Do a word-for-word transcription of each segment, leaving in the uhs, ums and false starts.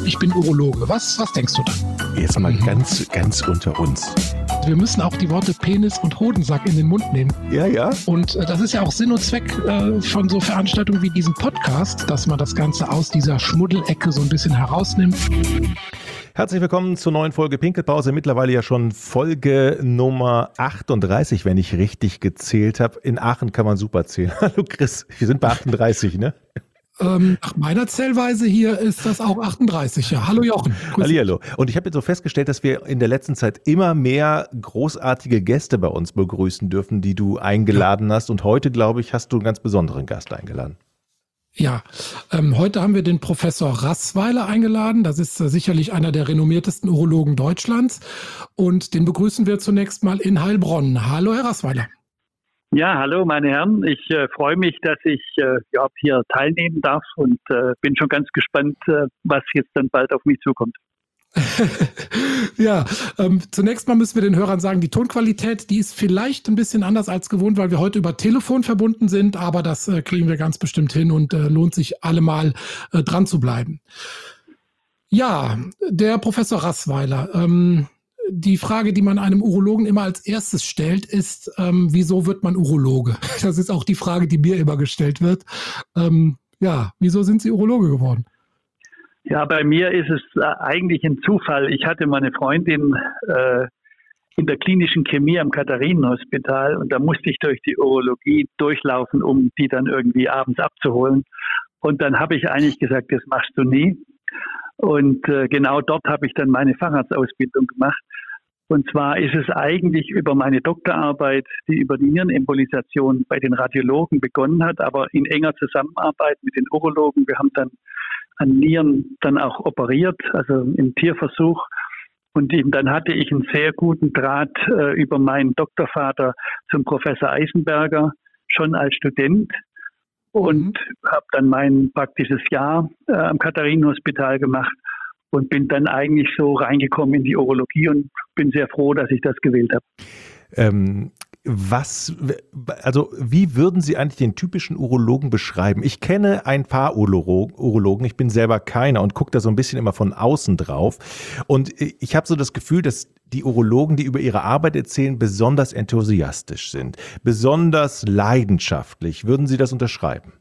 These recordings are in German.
ich bin Urologe. Was, was denkst du dann? Jetzt mal ganz, ganz unter uns. Wir müssen auch die Worte Penis und Hodensack in den Mund nehmen. Ja, ja. Und äh, das ist ja auch Sinn und Zweck äh, von so Veranstaltungen wie diesem Podcast, dass man das Ganze aus dieser Schmuddelecke so ein bisschen herausnimmt. Herzlich willkommen zur neuen Folge Pinkelpause. Mittlerweile ja schon Folge Nummer achtunddreißig, wenn ich richtig gezählt habe. In Aachen kann man super zählen. Hallo Chris, wir sind bei achtunddreißig, ne? Ähm, nach meiner Zählweise hier ist das auch achtunddreißig, ja. Hallo Jochen. Hallihallo. Und ich habe jetzt so festgestellt, dass wir in der letzten Zeit immer mehr großartige Gäste bei uns begrüßen dürfen, die du eingeladen ja. hast. Und heute, glaube ich, hast du einen ganz besonderen Gast eingeladen. Ja, ähm, heute haben wir den Professor Raßweiler eingeladen. Das ist äh, sicherlich einer der renommiertesten Urologen Deutschlands. Und den begrüßen wir zunächst mal in Heilbronn. Hallo, Herr Raßweiler. Ja, hallo meine Herren. Ich äh, freue mich, dass ich äh, ja, hier teilnehmen darf und äh, bin schon ganz gespannt, äh, was jetzt dann bald auf mich zukommt. ja, ähm, zunächst mal müssen wir den Hörern sagen, die Tonqualität, die ist vielleicht ein bisschen anders als gewohnt, weil wir heute über Telefon verbunden sind, aber das äh, kriegen wir ganz bestimmt hin und äh, lohnt sich allemal äh, dran zu bleiben. Ja, der Professor Raßweiler, ähm, die Frage, die man einem Urologen immer als erstes stellt, ist, ähm, wieso wird man Urologe? Das ist auch die Frage, die mir immer gestellt wird. Ähm, ja, wieso sind Sie Urologe geworden? Ja, bei mir ist es äh, eigentlich ein Zufall. Ich hatte meine Freundin äh, in der klinischen Chemie am Katharinenhospital und da musste ich durch die Urologie durchlaufen, um die dann irgendwie abends abzuholen. Und dann habe ich eigentlich gesagt, das machst du nie. Und äh, genau dort habe ich dann meine Facharztausbildung gemacht. Und zwar ist es eigentlich über meine Doktorarbeit, die über die Nierenembolisation bei den Radiologen begonnen hat, aber in enger Zusammenarbeit mit den Urologen. Wir haben dann an Nieren dann auch operiert, also im Tierversuch. Und eben dann hatte ich einen sehr guten Draht äh, über meinen Doktorvater zum Professor Eisenberger, schon als Student. Und mhm. habe dann mein praktisches Jahr äh, am Katharinenhospital gemacht und bin dann eigentlich so reingekommen in die Urologie und bin sehr froh, dass ich das gewählt habe. Ähm, was, also wie würden Sie eigentlich den typischen Urologen beschreiben? Ich kenne ein paar Urologen, ich bin selber keiner und gucke da so ein bisschen immer von außen drauf. Und ich habe so das Gefühl, dass die Urologen, die über ihre Arbeit erzählen, besonders enthusiastisch sind, besonders leidenschaftlich. Würden Sie das unterschreiben?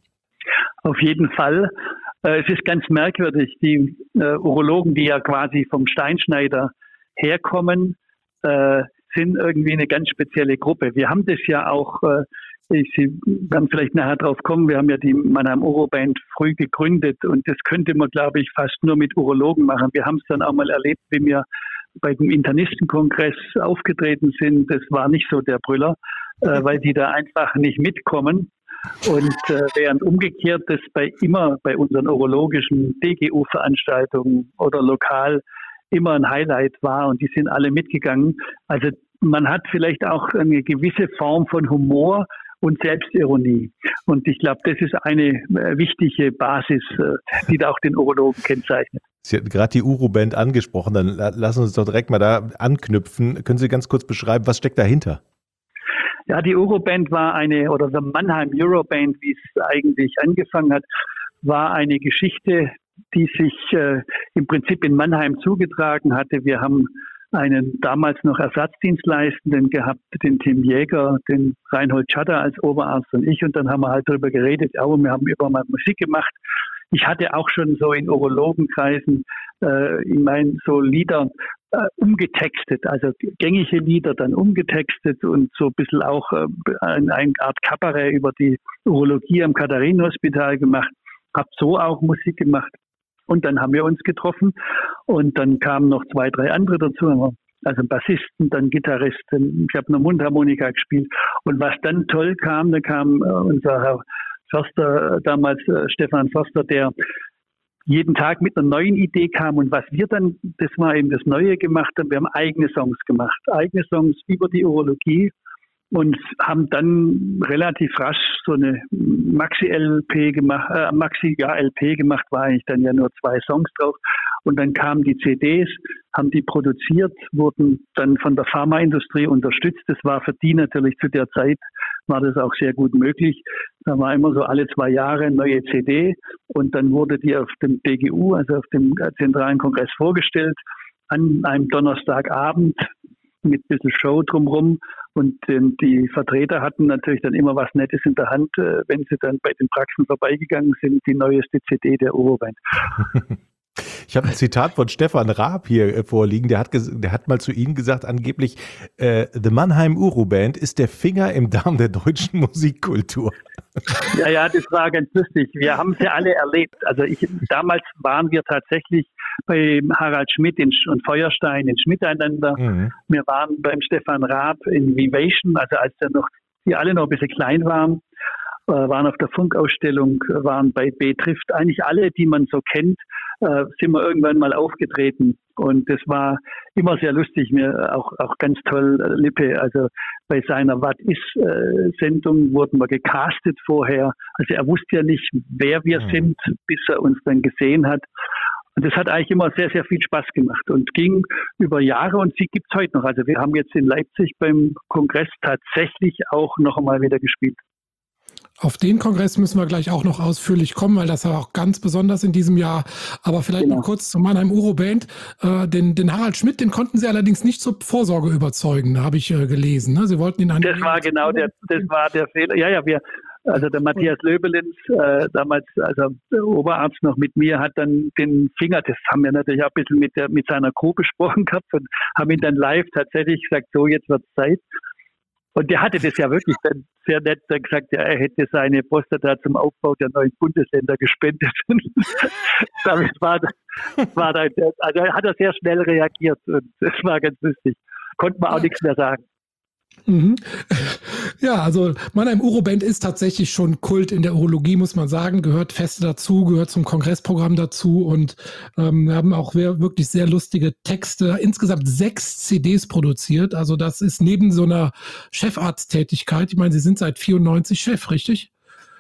Auf jeden Fall. Es ist ganz merkwürdig, die äh, Urologen, die ja quasi vom Steinschneider herkommen, äh, sind irgendwie eine ganz spezielle Gruppe. Wir haben das ja auch, äh, ich, Sie werden vielleicht nachher drauf kommen, wir haben ja die Mannheim Uroband früh gegründet und das könnte man, glaube ich, fast nur mit Urologen machen. Wir haben es dann auch mal erlebt, wie wir bei dem Internistenkongress aufgetreten sind. Das war nicht so der Brüller, äh, weil die da einfach nicht mitkommen. Und äh, während umgekehrt das bei immer bei unseren urologischen D G U-Veranstaltungen oder lokal immer ein Highlight war und die sind alle mitgegangen. Also man hat vielleicht auch eine gewisse Form von Humor und Selbstironie. Und ich glaube, das ist eine äh, wichtige Basis, äh, die da auch den Urologen kennzeichnet. Sie hatten gerade die Uroband angesprochen, dann lassen Sie uns doch direkt mal da anknüpfen. Können Sie ganz kurz beschreiben, was steckt dahinter? Ja, die Uroband war eine, oder the Mannheim Uroband, wie es eigentlich angefangen hat, war eine Geschichte, die sich äh, im Prinzip in Mannheim zugetragen hatte. Wir haben einen damals noch Ersatzdienstleistenden gehabt, den Tim Jäger, den Reinhold Schatter als Oberarzt und ich. Und dann haben wir halt darüber geredet, aber wir haben immer mal Musik gemacht. Ich hatte auch schon so in Urologenkreisen, äh, ich meine, so Lieder äh, umgetextet, also gängige Lieder dann umgetextet und so ein bisschen auch äh, eine, eine Art Kabarett über die Urologie am Katharinenhospital gemacht. Hab so auch Musik gemacht. Und dann haben wir uns getroffen und dann kamen noch zwei, drei andere dazu. Also Bassisten, dann Gitarristen. Ich habe eine Mundharmonika gespielt. Und was dann toll kam, da kam äh, unser Herr Förster, damals äh, Stefan Förster, der jeden Tag mit einer neuen Idee kam. Und was wir dann, das war eben das Neue gemacht haben, wir haben eigene Songs gemacht. Eigene Songs über die Urologie. Und haben dann relativ rasch so eine Maxi-L P gemacht, äh, Maxi-L P gemacht, war eigentlich dann ja nur zwei Songs drauf. Und dann kamen die C Ds, haben die produziert, wurden dann von der Pharmaindustrie unterstützt. Das war für die natürlich zu der Zeit war das auch sehr gut möglich. Da war immer so alle zwei Jahre eine neue C D und dann wurde die auf dem D G U, also auf dem Zentralen Kongress vorgestellt, an einem Donnerstagabend mit ein bisschen Show drumherum. Und ähm, die Vertreter hatten natürlich dann immer was Nettes in der Hand, äh, wenn sie dann bei den Praxen vorbeigegangen sind, die neueste C D der Euroband. Ich habe ein Zitat von Stefan Raab hier äh, vorliegen, der hat, der hat mal zu Ihnen gesagt, angeblich, äh, The Mannheim Euroband ist der Finger im Darm der deutschen Musikkultur. Ja, ja, das war ganz lustig. Wir haben sie alle erlebt. Also ich, damals waren wir tatsächlich bei Harald Schmidt in, und Feuerstein in Schmiteinander. Mhm. Wir waren beim Stefan Raab in Vivation, also als wir noch, die alle noch ein bisschen klein waren, äh, waren auf der Funkausstellung, waren bei B trifft. Eigentlich alle, die man so kennt, äh, sind wir irgendwann mal aufgetreten. Und das war immer sehr lustig, mir auch, auch ganz toll, äh, Lippe. Also bei seiner Was ist äh, Sendung wurden wir gecastet vorher. Also er wusste ja nicht, wer wir mhm. sind, bis er uns dann gesehen hat. Und das hat eigentlich immer sehr, sehr viel Spaß gemacht und ging über Jahre und sie gibt es heute noch. Also wir haben jetzt in Leipzig beim Kongress tatsächlich auch noch einmal wieder gespielt. Auf den Kongress müssen wir gleich auch noch ausführlich kommen, weil das war auch ganz besonders in diesem Jahr. Aber vielleicht genau. noch kurz zu Mannheim Euroband. Äh, den, den Harald Schmidt, den konnten Sie allerdings nicht zur Vorsorge überzeugen, habe ich äh, gelesen. Ne? Sie wollten ihn an. Das war genau der, das war der Fehler. Ja, ja, wir, also der Matthias Löbelins, äh, damals, also der Oberarzt noch mit mir, hat dann den Finger, das haben wir natürlich auch ein bisschen mit, der, mit seiner Crew besprochen gehabt und haben ihn dann live tatsächlich gesagt, so, jetzt wird es Zeit. Und der hatte das ja wirklich dann sehr nett dann gesagt, ja, er hätte seine Prostata zum Aufbau der neuen Bundesländer gespendet. Damit war, war dann, also hat er sehr schnell reagiert und das war ganz lustig. Konnte man auch nichts mehr sagen. Mhm. Ja, also Mannheim Euroband ist tatsächlich schon Kult in der Urologie, muss man sagen, gehört feste dazu, gehört zum Kongressprogramm dazu und ähm, wir haben auch wirklich sehr lustige Texte, insgesamt sechs C Ds produziert, also das ist neben so einer Chefarzttätigkeit, ich meine, Sie sind seit vierundneunzig Chef, richtig?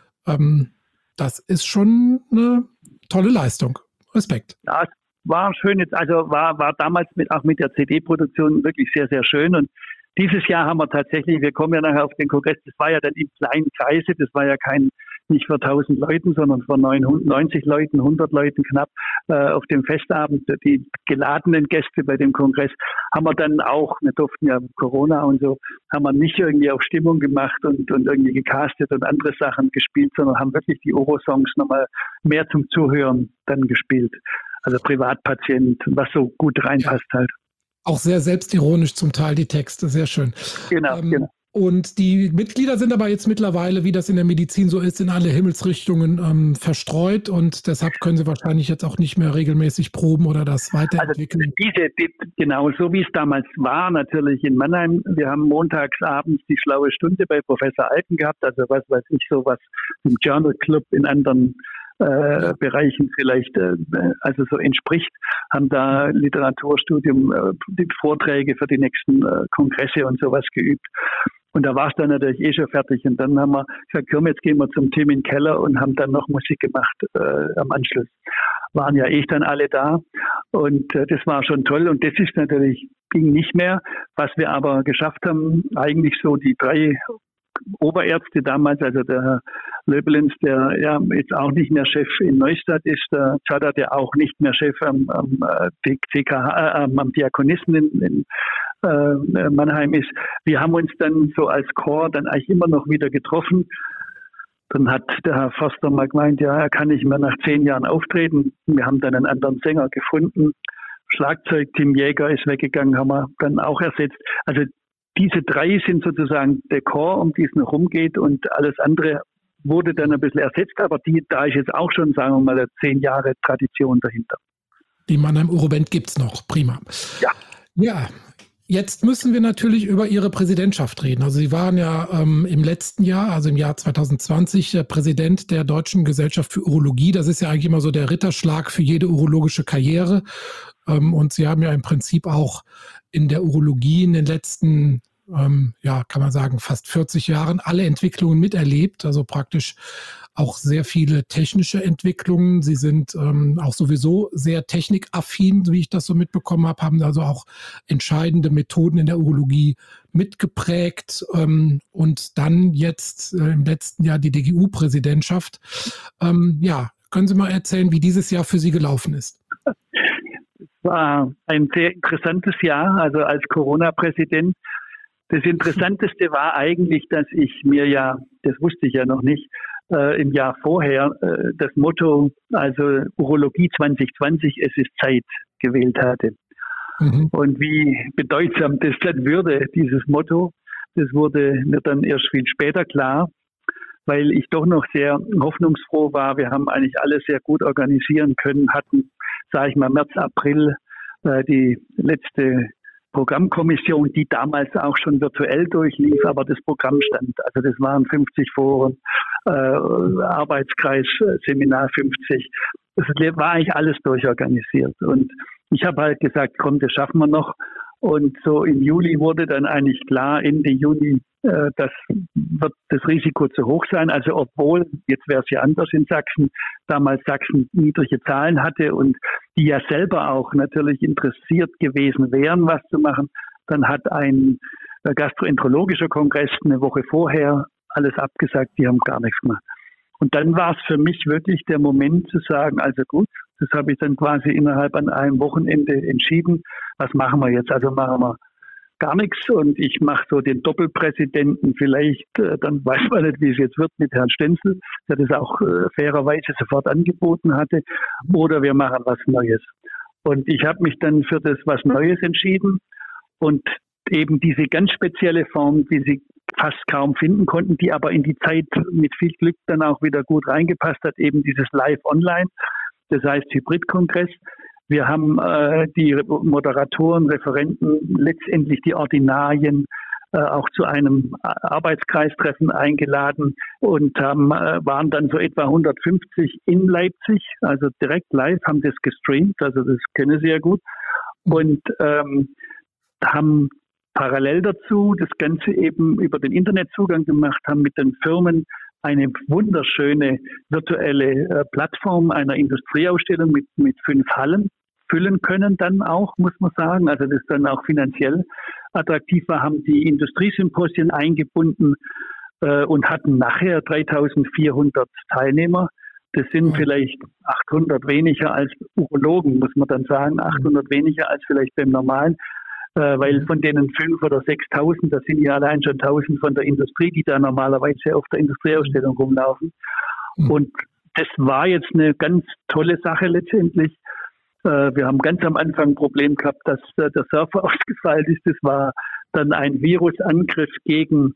Ähm, das ist schon eine tolle Leistung, Respekt. Ja, es war schön, jetzt, also war, war damals mit, auch mit der C D-Produktion wirklich sehr, sehr schön und dieses Jahr haben wir tatsächlich, wir kommen ja nachher auf den Kongress, das war ja dann im kleinen Kreise, das war ja kein, nicht vor tausend Leuten, sondern vor neunundneunzig Leuten, hundert Leuten knapp äh, auf dem Festabend. Die geladenen Gäste bei dem Kongress haben wir dann auch, wir durften ja Corona und so, haben wir nicht irgendwie auf Stimmung gemacht und, und irgendwie gecastet und andere Sachen gespielt, sondern haben wirklich die Oro-Songs nochmal mehr zum Zuhören dann gespielt. Also Privatpatient, was so gut reinpasst halt. Auch sehr selbstironisch zum Teil die Texte, sehr schön. Genau, ähm, genau. Und die Mitglieder sind aber jetzt mittlerweile, wie das in der Medizin so ist, in alle Himmelsrichtungen ähm, verstreut und deshalb können sie wahrscheinlich jetzt auch nicht mehr regelmäßig proben oder das weiterentwickeln. Also diese, die, genau, so wie es damals war, natürlich in Mannheim. Wir haben montags abends die schlaue Stunde bei Professor Alken gehabt, also was weiß ich, sowas im Journal Club in anderen Äh, Bereichen vielleicht äh, also so entspricht, haben da Literaturstudium, äh, die Vorträge für die nächsten äh, Kongresse und sowas geübt. Und da war es dann natürlich eh schon fertig. Und dann haben wir gesagt, komm, jetzt gehen wir zum Tim in den Keller und haben dann noch Musik gemacht äh, am Anschluss. Waren ja eh dann alle da und äh, das war schon toll. Und das ist natürlich, ging nicht mehr. Was wir aber geschafft haben, eigentlich so die drei Oberärzte damals, also der Herr Löbelins, der ja jetzt auch nicht mehr Chef in Neustadt ist, der Zadar, der auch nicht mehr Chef am, am, C K H, äh, am Diakonisten in, in äh, Mannheim ist. Wir haben uns dann so als Chor dann eigentlich immer noch wieder getroffen. Dann hat der Herr Förster mal gemeint, ja, er kann nicht mehr nach zehn Jahren auftreten. Wir haben dann einen anderen Sänger gefunden. Schlagzeug, Tim Jäger ist weggegangen, haben wir dann auch ersetzt. Also diese drei sind sozusagen der Chor, um die es noch rumgeht und alles andere wurde dann ein bisschen ersetzt, aber die, da ist jetzt auch schon, sagen wir mal, zehn Jahre Tradition dahinter. Die Mannheim Euroband gibt es noch, prima. Ja. Ja, jetzt müssen wir natürlich über Ihre Präsidentschaft reden. Also Sie waren ja ähm, im letzten Jahr, also im Jahr zwanzig zwanzig, äh, Präsident der Deutschen Gesellschaft für Urologie. Das ist ja eigentlich immer so der Ritterschlag für jede urologische Karriere. Ähm, und Sie haben ja im Prinzip auch in der Urologie in den letzten ähm, ja, kann man sagen, fast vierzig Jahren alle Entwicklungen miterlebt, also praktisch auch sehr viele technische Entwicklungen. Sie sind ähm, auch sowieso sehr technikaffin, wie ich das so mitbekommen habe, haben also auch entscheidende Methoden in der Urologie mitgeprägt ähm, und dann jetzt äh, im letzten Jahr die D G U-Präsidentschaft. Ähm, ja, können Sie mal erzählen, wie dieses Jahr für Sie gelaufen ist? Es war ein sehr interessantes Jahr, also als Corona-Präsident. Das Interessanteste war eigentlich, dass ich mir ja, das wusste ich ja noch nicht, äh, im Jahr vorher äh, das Motto, also Urologie zwanzig zwanzig, es ist Zeit, gewählt hatte. Mhm. Und wie bedeutsam das dann würde, dieses Motto, das wurde mir dann erst viel später klar, weil ich doch noch sehr hoffnungsfroh war. Wir haben eigentlich alles sehr gut organisieren können, hatten, sage ich mal, März, April äh, die letzte Programmkommission, die damals auch schon virtuell durchlief, aber das Programm stand. Also das waren fünfzig Foren, äh, Arbeitskreis, Seminar fünfzig. Das war eigentlich alles durchorganisiert. Und ich habe halt gesagt, komm, das schaffen wir noch. Und so im Juli wurde dann eigentlich klar, Ende Juni, äh, das wird das Risiko zu hoch sein. Also obwohl, jetzt wäre es ja anders in Sachsen, damals Sachsen niedrige Zahlen hatte und die ja selber auch natürlich interessiert gewesen wären, was zu machen, dann hat ein gastroenterologischer Kongress eine Woche vorher alles abgesagt, die haben gar nichts gemacht. Und dann war es für mich wirklich der Moment zu sagen, also gut, das habe ich dann quasi innerhalb an einem Wochenende entschieden, was machen wir jetzt? Also machen wir gar nichts und ich mache so den Doppelpräsidenten vielleicht, äh, dann weiß man nicht, wie es jetzt wird mit Herrn Stenzel, der das auch äh, fairerweise sofort angeboten hatte, oder wir machen was Neues. Und ich habe mich dann für das was Neues entschieden und eben diese ganz spezielle Form, die Sie fast kaum finden konnten, die aber in die Zeit mit viel Glück dann auch wieder gut reingepasst hat, eben dieses Live-Online, das heißt Hybridkongress. Wir haben äh, die Moderatoren, Referenten, letztendlich die Ordinarien äh, auch zu einem Arbeitskreistreffen eingeladen und haben, äh, waren dann so etwa hundertfünfzig in Leipzig, also direkt live, haben das gestreamt, also das kennen Sie ja gut, und ähm, haben parallel dazu das Ganze eben über den Internetzugang gemacht, haben mit den Firmen eine wunderschöne virtuelle äh, Plattform einer Industrieausstellung mit, mit fünf Hallen füllen können dann auch, muss man sagen. Also das dann auch finanziell attraktiv war, haben die Industriesymposien eingebunden äh, und hatten nachher dreitausendvierhundert Teilnehmer. Das sind mhm. vielleicht achthundert weniger als Urologen, muss man dann sagen, achthundert weniger als vielleicht beim normalen. Weil von denen fünf oder sechstausend, das sind ja allein schon tausend von der Industrie, die da normalerweise auf der Industrieausstellung rumlaufen. Mhm. Und das war jetzt eine ganz tolle Sache letztendlich. Wir haben ganz am Anfang ein Problem gehabt, dass der Server ausgefallen ist. Das war dann ein Virusangriff gegen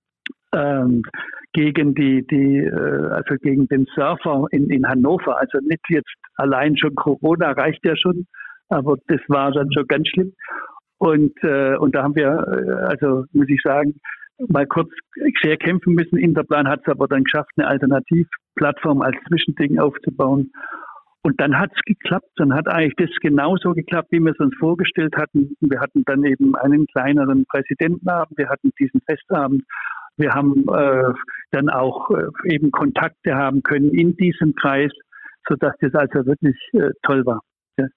ähm, gegen die die also gegen den Server in in Hannover. Also nicht jetzt allein schon Corona, reicht ja schon, aber das war dann schon ganz schlimm. Und, äh, und da haben wir, äh, also muss ich sagen, mal kurz sehr kämpfen müssen. Interplan hat es aber dann geschafft, eine Alternativplattform als Zwischending aufzubauen. Und dann hat es geklappt. Dann hat eigentlich das genauso geklappt, wie wir es uns vorgestellt hatten. Wir hatten dann eben einen kleineren Präsidentenabend, wir hatten diesen Festabend. Wir haben äh, dann auch äh, eben Kontakte haben können in diesem Kreis, sodass das also wirklich äh, toll war.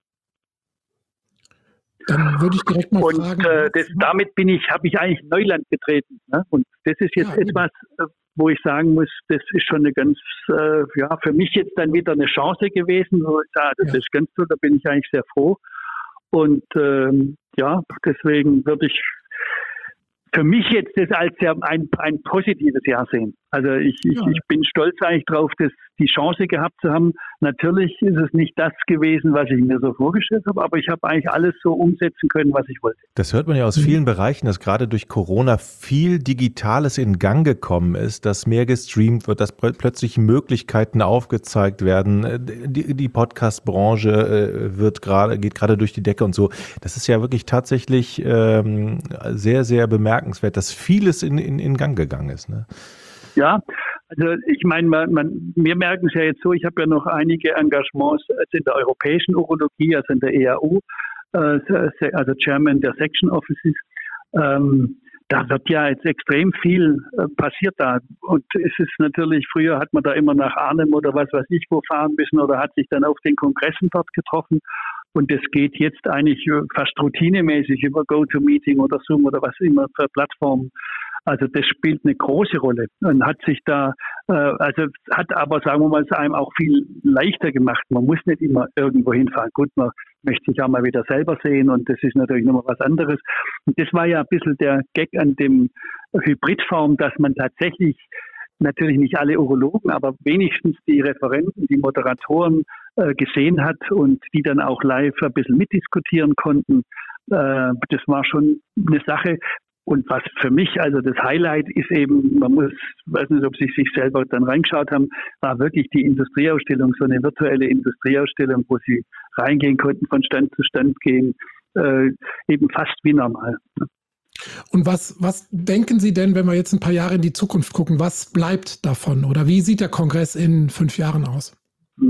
Dann würde ich direkt mal und, fragen. Und äh, damit bin ich, habe ich eigentlich Neuland betreten. Ne? Und das ist jetzt ja, etwas, wo ich sagen muss, das ist schon eine ganz, äh, ja, für mich jetzt dann wieder eine Chance gewesen. Wo ich sage, das ja. ist ganz toll, da bin ich eigentlich sehr froh. Und ähm, ja, deswegen würde ich für mich jetzt das als ja ein, ein positives Jahr sehen. Also ich, ich, ja. ich bin stolz eigentlich drauf, dass die Chance gehabt zu haben. Natürlich ist es nicht das gewesen, was ich mir so vorgestellt habe, aber ich habe eigentlich alles so umsetzen können, was ich wollte. Das hört man ja aus vielen Bereichen, dass gerade durch Corona viel Digitales in Gang gekommen ist, dass mehr gestreamt wird, dass plötzlich Möglichkeiten aufgezeigt werden. Die, die Podcast-Branche wird gerade, geht gerade durch die Decke und so. Das ist ja wirklich tatsächlich ähm, sehr, sehr bemerkenswert, dass vieles in, in, in Gang gegangen ist, ne? Ja, also ich meine, man, man, wir merken es ja jetzt so, ich habe ja noch einige Engagements in der europäischen Urologie, also in der E A U, äh, also Chairman der Section Offices. Ähm, da wird ja jetzt extrem viel äh, passiert da. Und es ist natürlich, früher hat man da immer nach Arnhem oder was weiß ich wo fahren müssen oder hat sich dann auf den Kongressen dort getroffen. Und das geht jetzt eigentlich fast routinemäßig über GoToMeeting oder Zoom oder was immer für Plattformen. Also das spielt eine große Rolle und hat sich da, äh, also hat aber, sagen wir mal, es einem auch viel leichter gemacht. Man muss nicht immer irgendwo hinfahren. Gut, man möchte sich auch mal wieder selber sehen und das ist natürlich nochmal was anderes. Und das war ja ein bisschen der Gag an dem Hybridform, dass man tatsächlich natürlich nicht alle Urologen, aber wenigstens die Referenten, die Moderatoren äh, gesehen hat und die dann auch live ein bisschen mitdiskutieren konnten. Äh, das war schon eine Sache. Und was für mich, also das Highlight ist eben, man muss, weiß nicht, ob Sie sich selber dann reingeschaut haben, war wirklich die Industrieausstellung, so eine virtuelle Industrieausstellung, wo Sie reingehen konnten, von Stand zu Stand gehen, äh, eben fast wie normal. Und was, was denken Sie denn, wenn wir jetzt ein paar Jahre in die Zukunft gucken, was bleibt davon? Oder wie sieht der Kongress in fünf Jahren aus?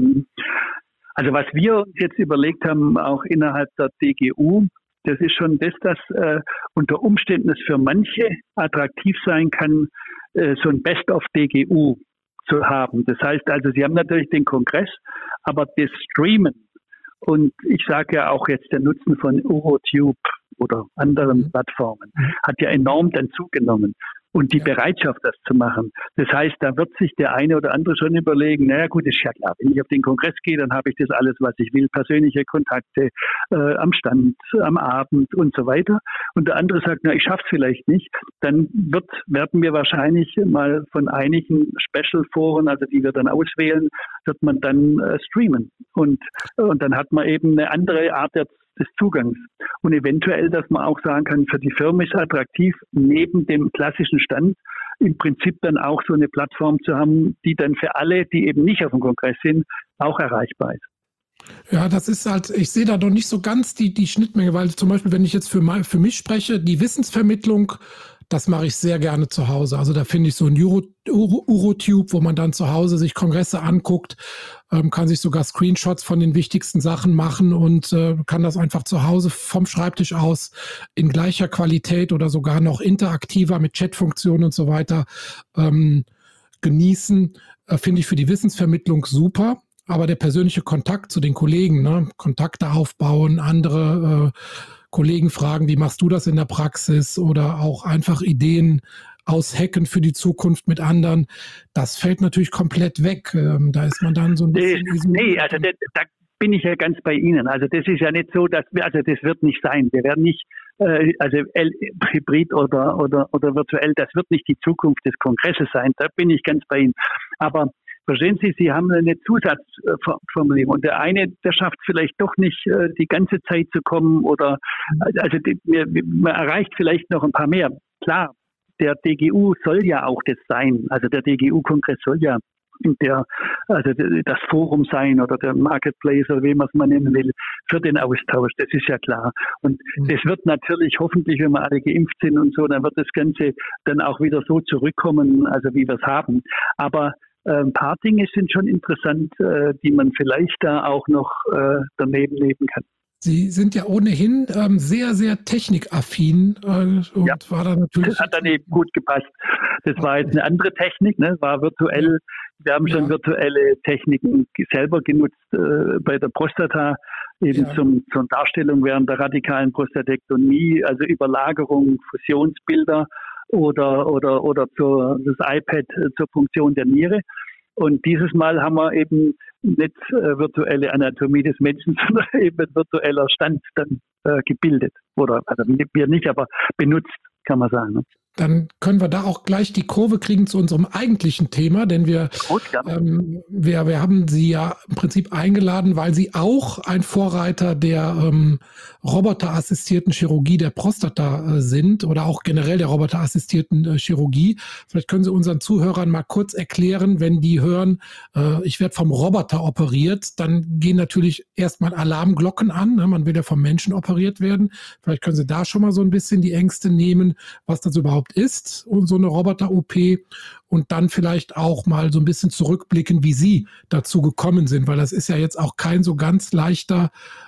Also was wir uns jetzt überlegt haben, auch innerhalb der D G U, das ist schon das, dass äh, unter Umständen es für manche attraktiv sein kann, äh, so ein Best-of-D G U zu haben. Das heißt also, Sie haben natürlich den Kongress, aber das Streamen und ich sage ja auch jetzt der Nutzen von UroTube oder anderen Plattformen hat ja enorm dann zugenommen. Und die Bereitschaft, das zu machen. Das heißt, da wird sich der eine oder andere schon überlegen, naja gut, ist ja klar, wenn ich auf den Kongress gehe, dann habe ich das alles, was ich will, persönliche Kontakte äh, am Stand, am Abend und so weiter. Und der andere sagt, na, ich schaffe es vielleicht nicht. Dann wird, werden wir wahrscheinlich mal von einigen Special-Foren, also die wir dann auswählen, wird man dann äh, streamen. Und, und dann hat man eben eine andere Art der des Zugangs. Und eventuell, dass man auch sagen kann, für die Firma ist attraktiv, neben dem klassischen Stand im Prinzip dann auch so eine Plattform zu haben, die dann für alle, die eben nicht auf dem Kongress sind, auch erreichbar ist. Ja, das ist halt, ich sehe da noch nicht so ganz die, die Schnittmenge, weil zum Beispiel, wenn ich jetzt für, mein, für mich spreche, die Wissensvermittlung, das mache ich sehr gerne zu Hause. Also da finde ich so ein Uro, Uro, UroTube, wo man dann zu Hause sich Kongresse anguckt, ähm, kann sich sogar Screenshots von den wichtigsten Sachen machen und äh, kann das einfach zu Hause vom Schreibtisch aus in gleicher Qualität oder sogar noch interaktiver mit Chatfunktionen und so weiter ähm, genießen. Äh, finde ich für die Wissensvermittlung super. Aber der persönliche Kontakt zu den Kollegen, ne, Kontakte aufbauen, andere äh, Kollegen fragen, wie machst du das in der Praxis oder auch einfach Ideen aushacken für die Zukunft mit anderen, das fällt natürlich komplett weg. Ähm, da ist man dann so ein bisschen... Nee, nee also da, da bin ich ja ganz bei Ihnen. Also das ist ja nicht so, dass wir, also das wird nicht sein. Wir werden nicht, äh, also Hybrid oder, oder, oder virtuell, das wird nicht die Zukunft des Kongresses sein. Da bin ich ganz bei Ihnen. Aber verstehen Sie, Sie haben eine Zusatzformulierung und der eine, der schafft vielleicht doch nicht, die ganze Zeit zu kommen oder, also die, man erreicht vielleicht noch ein paar mehr. Klar, der D G U soll ja auch das sein, also der D G U-Kongress soll ja der, also das Forum sein oder der Marketplace oder wie man es mal nennen will, für den Austausch, das ist ja klar. Und mhm. das wird natürlich hoffentlich, wenn wir alle geimpft sind und so, dann wird das Ganze dann auch wieder so zurückkommen, also wie wir es haben. Aber ein paar Dinge sind schon interessant, die man vielleicht da auch noch daneben leben kann. Sie sind ja ohnehin ähm, sehr, sehr technikaffin äh, und ja, war da natürlich. Das hat dann eben gut gepasst. Das war jetzt eine andere Technik, ne? War virtuell. Wir haben schon ja. virtuelle Techniken selber genutzt äh, bei der Prostata, eben ja. zum, zur Darstellung während der radikalen Prostatektomie, also Überlagerung, Fusionsbilder. Oder, oder, oder zur, das iPad zur Funktion der Niere. Und dieses Mal haben wir eben nicht äh, virtuelle Anatomie des Menschen, sondern eben virtueller Stand dann äh, gebildet. Oder, also wir nicht, aber benutzt, kann man sagen. Ne? Dann können wir da auch gleich die Kurve kriegen zu unserem eigentlichen Thema, denn wir, Gut, ähm, wir, wir haben Sie ja im Prinzip eingeladen, weil Sie auch ein Vorreiter der ähm, roboterassistierten Chirurgie der Prostata äh, sind oder auch generell der roboterassistierten äh, Chirurgie. Vielleicht können Sie unseren Zuhörern mal kurz erklären, wenn die hören, äh, ich werde vom Roboter operiert, dann gehen natürlich erstmal Alarmglocken an. Ne? Man will ja vom Menschen operiert werden. Vielleicht können Sie da schon mal so ein bisschen die Ängste nehmen, was das überhaupt ist, so eine Roboter-O P und dann vielleicht auch mal so ein bisschen zurückblicken, wie Sie dazu gekommen sind, weil das ist ja jetzt auch kein so ganz leichter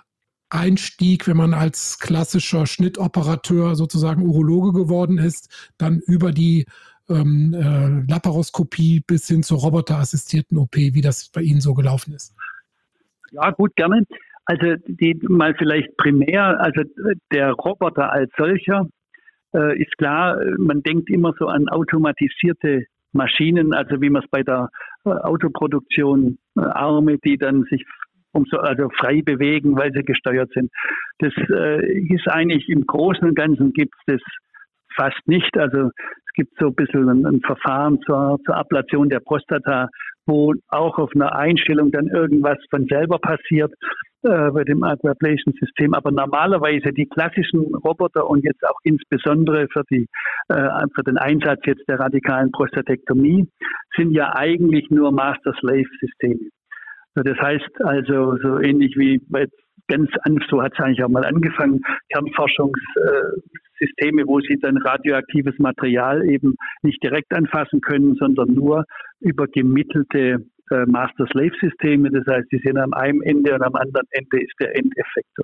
Einstieg, wenn man als klassischer Schnittoperateur sozusagen Urologe geworden ist, dann über die ähm, äh, Laparoskopie bis hin zur roboterassistierten O P, wie das bei Ihnen so gelaufen ist. Ja, gut, gerne. Also die mal vielleicht primär, also der Roboter als solcher äh, ist klar, man denkt immer so an automatisierte Maschinen, also wie man es bei der äh, Autoproduktion, äh, Arme, die dann sich umso also frei bewegen, weil sie gesteuert sind. Das äh, ist eigentlich im Großen und Ganzen gibt es das fast nicht. Also es gibt so ein bisschen ein, ein Verfahren zur, zur Ablation der Prostata, wo auch auf einer Einstellung dann irgendwas von selber passiert äh, bei dem Aquablation-System. Aber normalerweise die klassischen Roboter und jetzt auch insbesondere für, die, äh, für den Einsatz jetzt der radikalen Prostatektomie sind ja eigentlich nur Master-Slave-Systeme. Das heißt also so ähnlich wie bei ganz an, so hat es eigentlich auch mal angefangen, Kernforschungssysteme, wo sie dann radioaktives Material eben nicht direkt anfassen können, sondern nur über gemittelte äh, Master-Slave-Systeme. Das heißt, die sind am einen Ende und am anderen Ende ist der Endeffektor.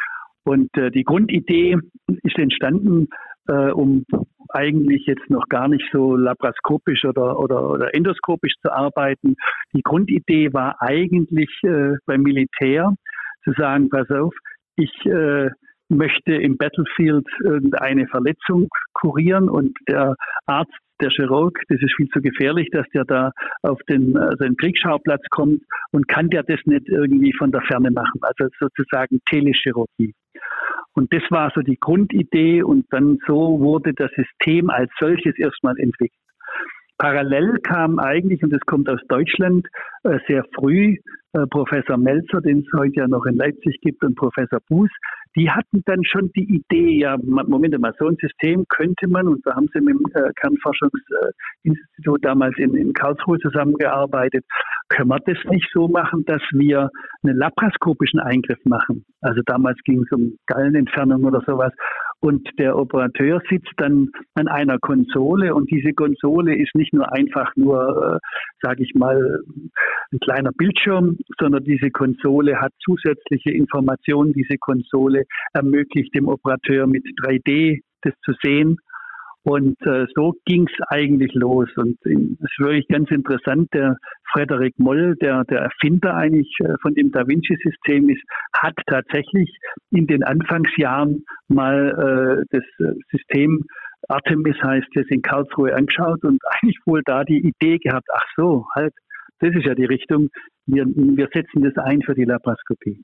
Und äh, die Grundidee ist entstanden, äh, um eigentlich jetzt noch gar nicht so laparoskopisch oder, oder, oder endoskopisch zu arbeiten. Die Grundidee war eigentlich äh, beim Militär zu sagen, pass auf, ich äh, möchte im Battlefield irgendeine Verletzung kurieren und der Arzt, der Chirurg, das ist viel zu gefährlich, dass der da auf den, also den Kriegsschauplatz kommt und kann der das nicht irgendwie von der Ferne machen, also sozusagen Telechirurgie. Und das war so die Grundidee und dann so wurde das System als solches erstmal entwickelt. Parallel kam eigentlich, und das kommt aus Deutschland, äh, sehr früh, äh, Professor Melzer, den es heute ja noch in Leipzig gibt, und Professor Buß, die hatten dann schon die Idee, ja, Moment mal, so ein System könnte man, und da haben sie mit dem äh, Kernforschungsinstitut damals in, in Karlsruhe zusammengearbeitet, können wir das nicht so machen, dass wir einen laparoskopischen Eingriff machen. Also damals ging es um Gallenentfernung oder sowas. Und der Operateur sitzt dann an einer Konsole und diese Konsole ist nicht nur einfach nur, äh, sage ich mal, ein kleiner Bildschirm, sondern diese Konsole hat zusätzliche Informationen. Diese Konsole ermöglicht dem Operateur mit drei D das zu sehen. Und äh, so ging es eigentlich los. Und es ist wirklich ganz interessant, der Frederik Moll, der, der Erfinder eigentlich äh, von dem Da Vinci-System ist, hat tatsächlich in den Anfangsjahren mal äh, das äh, System Artemis heißt das in Karlsruhe angeschaut und eigentlich wohl da die Idee gehabt, ach so, halt, das ist ja die Richtung, wir, wir setzen das ein für die Laparoskopie.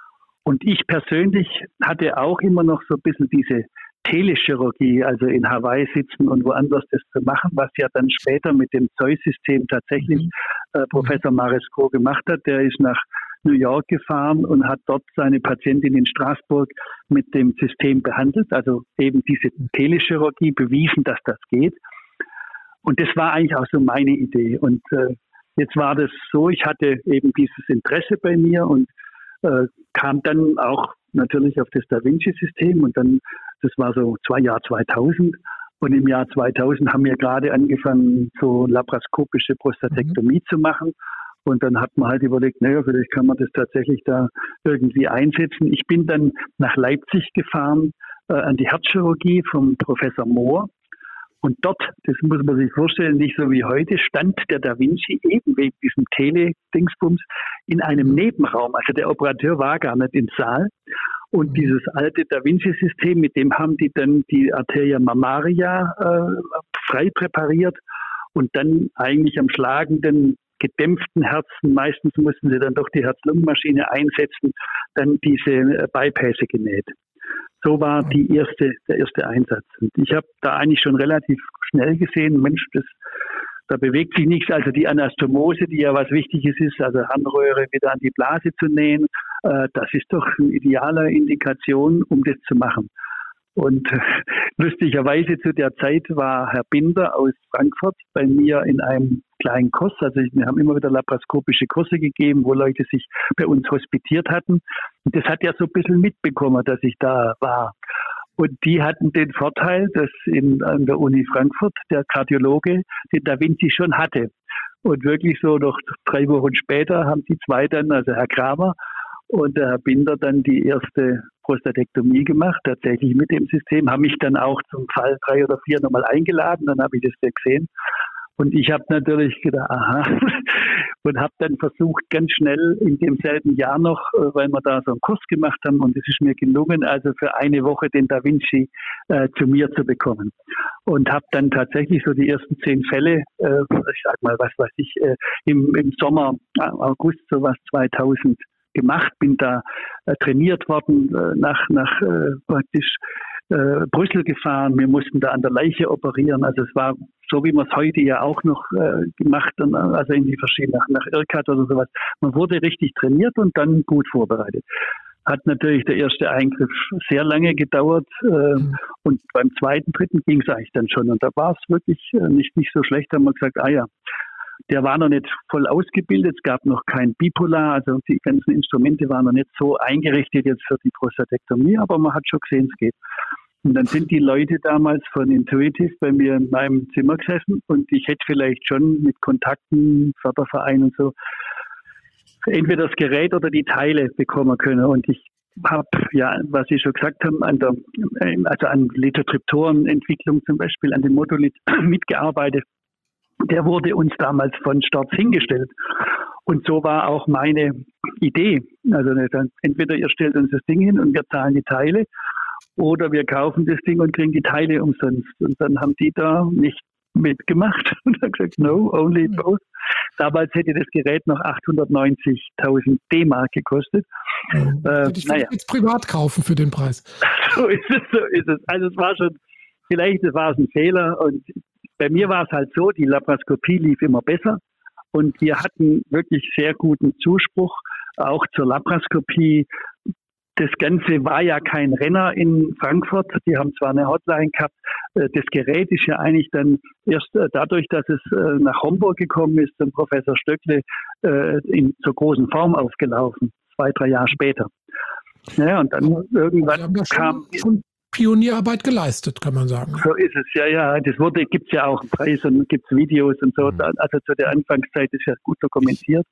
Und ich persönlich hatte auch immer noch so ein bisschen diese Telechirurgie, also in Hawaii sitzen und woanders das zu machen, was ja dann später mit dem Zeus-System tatsächlich äh, Professor Maresco gemacht hat. Der ist nach New York gefahren und hat dort seine Patientin in Straßburg mit dem System behandelt, also eben diese Telechirurgie bewiesen, dass das geht. Und das war eigentlich auch so meine Idee. Und äh, jetzt war das so, ich hatte eben dieses Interesse bei mir und äh, kam dann auch natürlich auf das Da Vinci-System und dann, das war so zwei Jahr zweitausend und im Jahr zweitausend haben wir gerade angefangen, so laparoskopische Prostatektomie mhm. zu machen und dann hat man halt überlegt, naja, vielleicht kann man das tatsächlich da irgendwie einsetzen. Ich bin dann nach Leipzig gefahren äh, an die Herzchirurgie vom Professor Mohr. Und dort, das muss man sich vorstellen, nicht so wie heute, stand der Da Vinci eben wegen diesem Tele-Dingsbums in einem Nebenraum. Also der Operateur war gar nicht im Saal. Und mhm. dieses alte Da Vinci-System, mit dem haben die dann die Arteria mammaria äh, frei präpariert und dann eigentlich am schlagenden, gedämpften Herzen, meistens mussten sie dann doch die Herz-Lungen-Maschine einsetzen, dann diese äh, Bypässe genäht. So war die erste, der erste Einsatz. Und ich habe da eigentlich schon relativ schnell gesehen, Mensch, das, da bewegt sich nichts. Also die Anastomose, die ja was Wichtiges ist, also Harnröhre wieder an die Blase zu nähen, äh, das ist doch eine ideale Indikation, um das zu machen. Und äh, lustigerweise zu der Zeit war Herr Binder aus Frankfurt bei mir in einem kleinen Kurs. Also wir haben immer wieder laparoskopische Kurse gegeben, wo Leute sich bei uns hospitiert hatten. Und das hat er so ein bisschen mitbekommen, dass ich da war. Und die hatten den Vorteil, dass in, an der Uni Frankfurt der Kardiologe den Da Vinci schon hatte. Und wirklich so noch drei Wochen später haben die zwei dann, also Herr Kramer und der Herr Binder dann die erste Prostatektomie gemacht, tatsächlich mit dem System, haben mich dann auch zum Fall drei oder vier nochmal eingeladen, dann habe ich das ja gesehen. Und ich habe natürlich gedacht, aha, und habe dann versucht, ganz schnell in demselben Jahr noch, weil wir da so einen Kurs gemacht haben, und es ist mir gelungen, also für eine Woche den Da Vinci äh, zu mir zu bekommen. Und habe dann tatsächlich so die ersten zehn Fälle, äh, ich sag mal, was weiß ich, äh, im, im Sommer, August, sowas zweitausend gemacht, bin da äh, trainiert worden, äh, nach, nach äh, praktisch äh, Brüssel gefahren. Wir mussten da an der Leiche operieren. Also es war so, wie man es heute ja auch noch äh, gemacht hat, also in die verschiedenen, nach, nach IRCAD oder sowas. Man wurde richtig trainiert und dann gut vorbereitet. Hat natürlich der erste Eingriff sehr lange gedauert äh, mhm. und beim zweiten, dritten ging es eigentlich dann schon. Und da war es wirklich äh, nicht, nicht so schlecht. Da haben wir gesagt, ah ja, der war noch nicht voll ausgebildet, es gab noch kein Bipolar, also die ganzen Instrumente waren noch nicht so eingerichtet jetzt für die Prostatektomie, aber man hat schon gesehen, es geht. Und dann sind die Leute damals von Intuitive bei mir in meinem Zimmer gesessen und ich hätte vielleicht schon mit Kontakten, Förderverein und so, entweder das Gerät oder die Teile bekommen können. Und ich habe, ja, was Sie schon gesagt haben, an der, also an Lithotriptorenentwicklung zum Beispiel, an dem Modulit mitgearbeitet. Der wurde uns damals von Starts hingestellt. Und so war auch meine Idee. Also entweder ihr stellt uns das Ding hin und wir zahlen die Teile, oder wir kaufen das Ding und kriegen die Teile umsonst. Und dann haben die da nicht mitgemacht und haben gesagt, no, only both. Damals hätte das Gerät noch achthundertneunzigtausend D-Mark gekostet. Mhm. Äh, Hätte ich naja. jetzt privat kaufen für den Preis. So ist es, so ist es. Also es war schon, vielleicht war es ein Fehler, und bei mir war es halt so, die Laparoskopie lief immer besser und wir hatten wirklich sehr guten Zuspruch, auch zur Laparoskopie. Das Ganze war ja kein Renner in Frankfurt, die haben zwar eine Hotline gehabt, das Gerät ist ja eigentlich dann erst dadurch, dass es nach Homburg gekommen ist, zum Professor Stöckle in zur großen Form aufgelaufen, zwei, drei Jahre später. Ja, und dann Aber irgendwann ja kam... Schon Pionierarbeit geleistet, kann man sagen. So ist es, ja, ja. Das wurde, gibt es ja auch einen Preis und gibt es Videos und so. Also zu der Anfangszeit ist ja gut dokumentiert.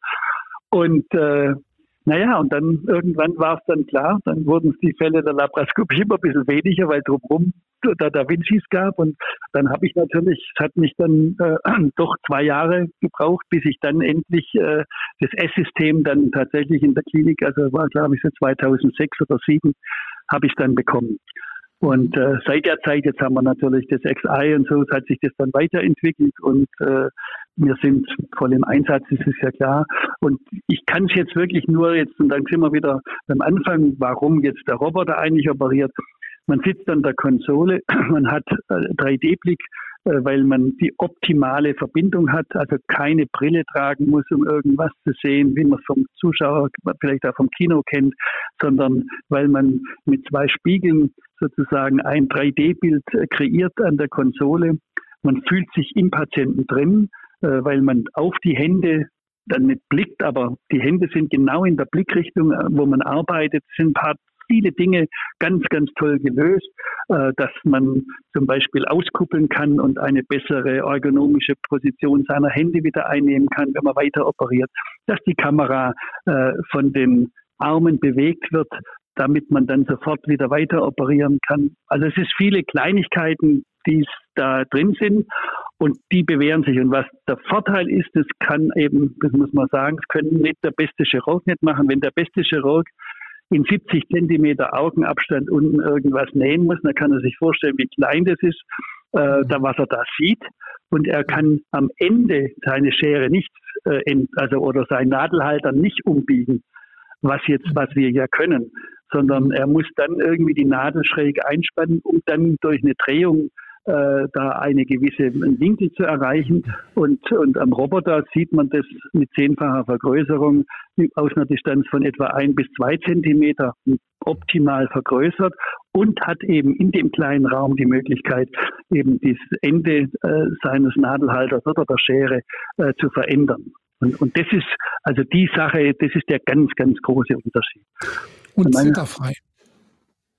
Und äh, naja, und dann irgendwann war es dann klar, dann wurden die Fälle der Laparoskopie immer ein bisschen weniger, weil drumherum da Da Vincis gab. Und dann habe ich natürlich, es hat mich dann äh, doch zwei Jahre gebraucht, bis ich dann endlich äh, das S-System dann tatsächlich in der Klinik, also war glaube ich so zweitausendsechs oder zweitausendsieben, habe ich dann bekommen. Und äh, seit der Zeit, jetzt haben wir natürlich das X I und so, hat sich das dann weiterentwickelt und äh, wir sind voll im Einsatz, das ist ja klar. Und ich kann es jetzt wirklich nur jetzt, und dann sind wir wieder am Anfang, warum jetzt der Roboter eigentlich operiert. Man sitzt an der Konsole, man hat äh, drei D Blick, äh, weil man die optimale Verbindung hat, also keine Brille tragen muss, um irgendwas zu sehen, wie man es vom Zuschauer, vielleicht auch vom Kino kennt, sondern weil man mit zwei Spiegeln sozusagen ein drei D Bild äh, kreiert an der Konsole. Man fühlt sich im Patienten drin, äh, weil man auf die Hände dann nicht blickt, aber die Hände sind genau in der Blickrichtung, äh, wo man arbeitet, sind ein paar viele Dinge ganz, ganz toll gelöst, äh, dass man zum Beispiel auskuppeln kann und eine bessere ergonomische Position seiner Hände wieder einnehmen kann, wenn man weiter operiert, dass die Kamera äh, von den Armen bewegt wird, damit man dann sofort wieder weiter operieren kann. Also es ist viele Kleinigkeiten, die da drin sind und die bewähren sich. Und was der Vorteil ist, das kann eben, das muss man sagen, das können nicht der beste Chirurg nicht machen. Wenn der beste Chirurg in siebzig Zentimeter Augenabstand unten irgendwas nähen muss, dann kann er sich vorstellen, wie klein das ist, äh, da was er da sieht. Und er kann am Ende seine Schere nicht, äh, ent, also oder seinen Nadelhalter nicht umbiegen, was jetzt, was wir ja können, sondern er muss dann irgendwie die Nadel schräg einspannen, um dann durch eine Drehung äh, da eine gewisse Winkel zu erreichen. Und, und am Roboter sieht man das mit zehnfacher Vergrößerung aus einer Distanz von etwa ein bis zwei Zentimeter optimal vergrößert und hat eben in dem kleinen Raum die Möglichkeit, eben das Ende äh, seines Nadelhalters oder der Schere äh, zu verändern. Und, und das ist also die Sache, das ist der ganz, ganz große Unterschied. Und zitterfrei.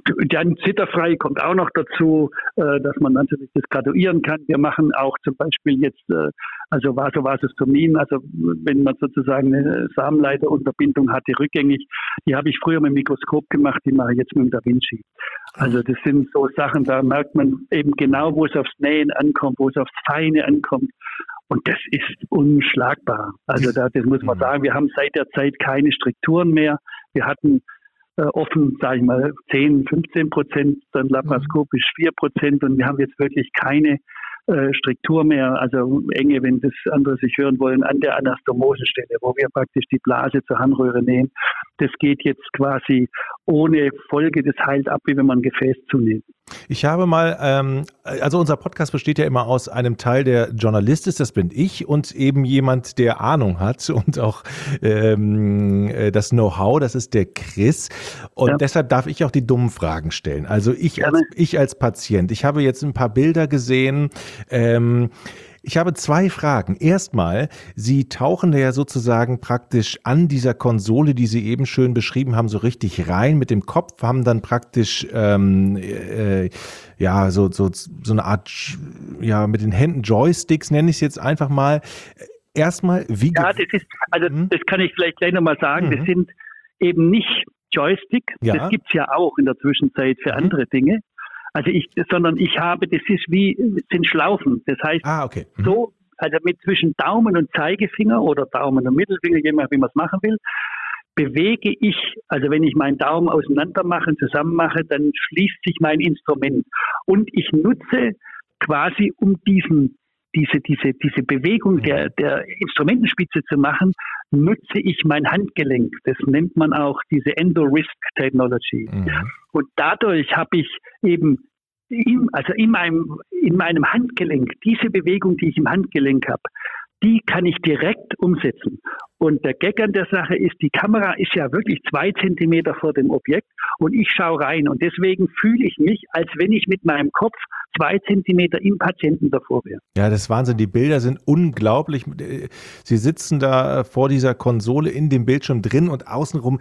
Dann zitterfrei kommt auch noch dazu, äh, dass man natürlich das graduieren kann. Wir machen auch zum Beispiel jetzt, äh, also Vasovasostomin, also wenn man sozusagen eine Samenleiterunterbindung hatte, rückgängig, die habe ich früher mit dem Mikroskop gemacht, die mache ich jetzt mit dem Da Vinci. Also das sind so Sachen, da merkt man eben genau, wo es aufs Nähen ankommt, wo es aufs Feine ankommt. Und das ist unschlagbar. Also da, das muss man sagen, wir haben seit der Zeit keine Strukturen mehr. Wir hatten äh, offen, sage ich mal, zehn, fünfzehn Prozent, dann laparoskopisch vier Prozent und wir haben jetzt wirklich keine äh, Struktur mehr, also enge, wenn das andere sich hören wollen, an der Anastomosestelle, wo wir praktisch die Blase zur Harnröhre nehmen. Das geht jetzt quasi ohne Folge, das heilt ab, wie wenn man ein Gefäß zunimmt. Ich habe mal, ähm, also unser Podcast besteht ja immer aus einem Teil, der Journalist ist, das bin ich, und eben jemand, der Ahnung hat und auch ähm, das Know-how, das ist der Chris. Und ja. deshalb darf ich auch die dummen Fragen stellen. Also ich als, ich als Patient, ich habe jetzt ein paar Bilder gesehen, ähm, ich habe zwei Fragen. Erstmal, Sie tauchen ja sozusagen praktisch an dieser Konsole, die Sie eben schön beschrieben haben, so richtig rein mit dem Kopf, haben dann praktisch ähm, äh, ja so, so, so eine Art, ja mit den Händen Joysticks, nenne ich es jetzt einfach mal. Erstmal, wie... Ja, das ist, also hm? das kann ich vielleicht gleich nochmal sagen, mhm. das sind eben nicht Joystick, ja. das gibt's ja auch in der Zwischenzeit für mhm. andere Dinge. Also ich, sondern ich habe, das ist wie, sind Schlaufen. Das heißt, ah, okay. mhm. so, also mit zwischen Daumen und Zeigefinger oder Daumen und Mittelfinger, je nachdem, wie man es machen will, bewege ich, also wenn ich meinen Daumen auseinander mache und zusammen mache, dann schließt sich mein Instrument. Und ich nutze quasi, um diesen, diese, diese, diese Bewegung der, der Instrumentenspitze zu machen, nutze ich mein Handgelenk. Das nennt man auch diese Endo-Wrist Technology. Mhm. Und dadurch habe ich eben, in, also in meinem, in meinem Handgelenk, diese Bewegung, die ich im Handgelenk habe, die kann ich direkt umsetzen. Und der Gag an der Sache ist, die Kamera ist ja wirklich zwei Zentimeter vor dem Objekt und ich schaue rein. Und deswegen fühle ich mich, als wenn ich mit meinem Kopf zwei Zentimeter im Patienten davor wäre. Ja, das ist Wahnsinn. Die Bilder sind unglaublich. Sie sitzen da vor dieser Konsole in dem Bildschirm drin und außenrum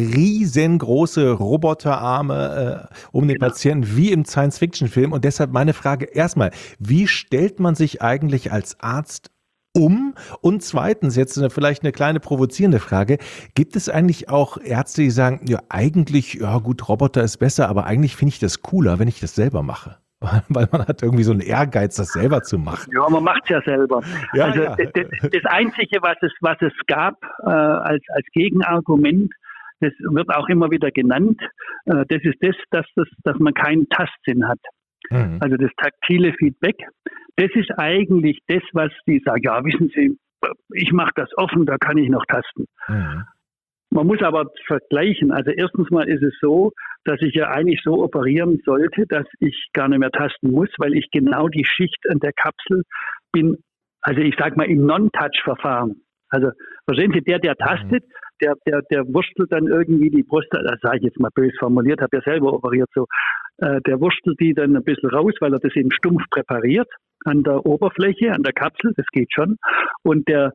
riesengroße Roboterarme äh, um den genau. Patienten, wie im Science-Fiction-Film. Und deshalb meine Frage erstmal, wie stellt man sich eigentlich als Arzt um? Und zweitens, jetzt eine, vielleicht eine kleine provozierende Frage, gibt es eigentlich auch Ärzte, die sagen, ja eigentlich, ja gut, Roboter ist besser, aber eigentlich finde ich das cooler, wenn ich das selber mache? Weil man hat irgendwie so einen Ehrgeiz, das selber zu machen. Ja, man macht es ja selber. Ja, also ja. Das, das Einzige, was es, was es gab äh, als, als Gegenargument, das wird auch immer wieder genannt, äh, das ist das, dass, das, dass man keinen Tastsinn hat. Mhm. Also das taktile Feedback, das ist eigentlich das, was die sagen, ja, wissen Sie, ich mache das offen, da kann ich noch tasten. Mhm. Man muss aber vergleichen. Also erstens mal ist es so, dass ich ja eigentlich so operieren sollte, dass ich gar nicht mehr tasten muss, weil ich genau die Schicht an der Kapsel bin, also ich sage mal im Non-Touch-Verfahren. Also verstehen Sie, der, der tastet, der, der, der wurstelt dann irgendwie die Brust, das sage ich jetzt mal böse formuliert, habe ja selber operiert so, äh, der wurstelt die dann ein bisschen raus, weil er das eben stumpf präpariert an der Oberfläche, an der Kapsel, das geht schon. Und der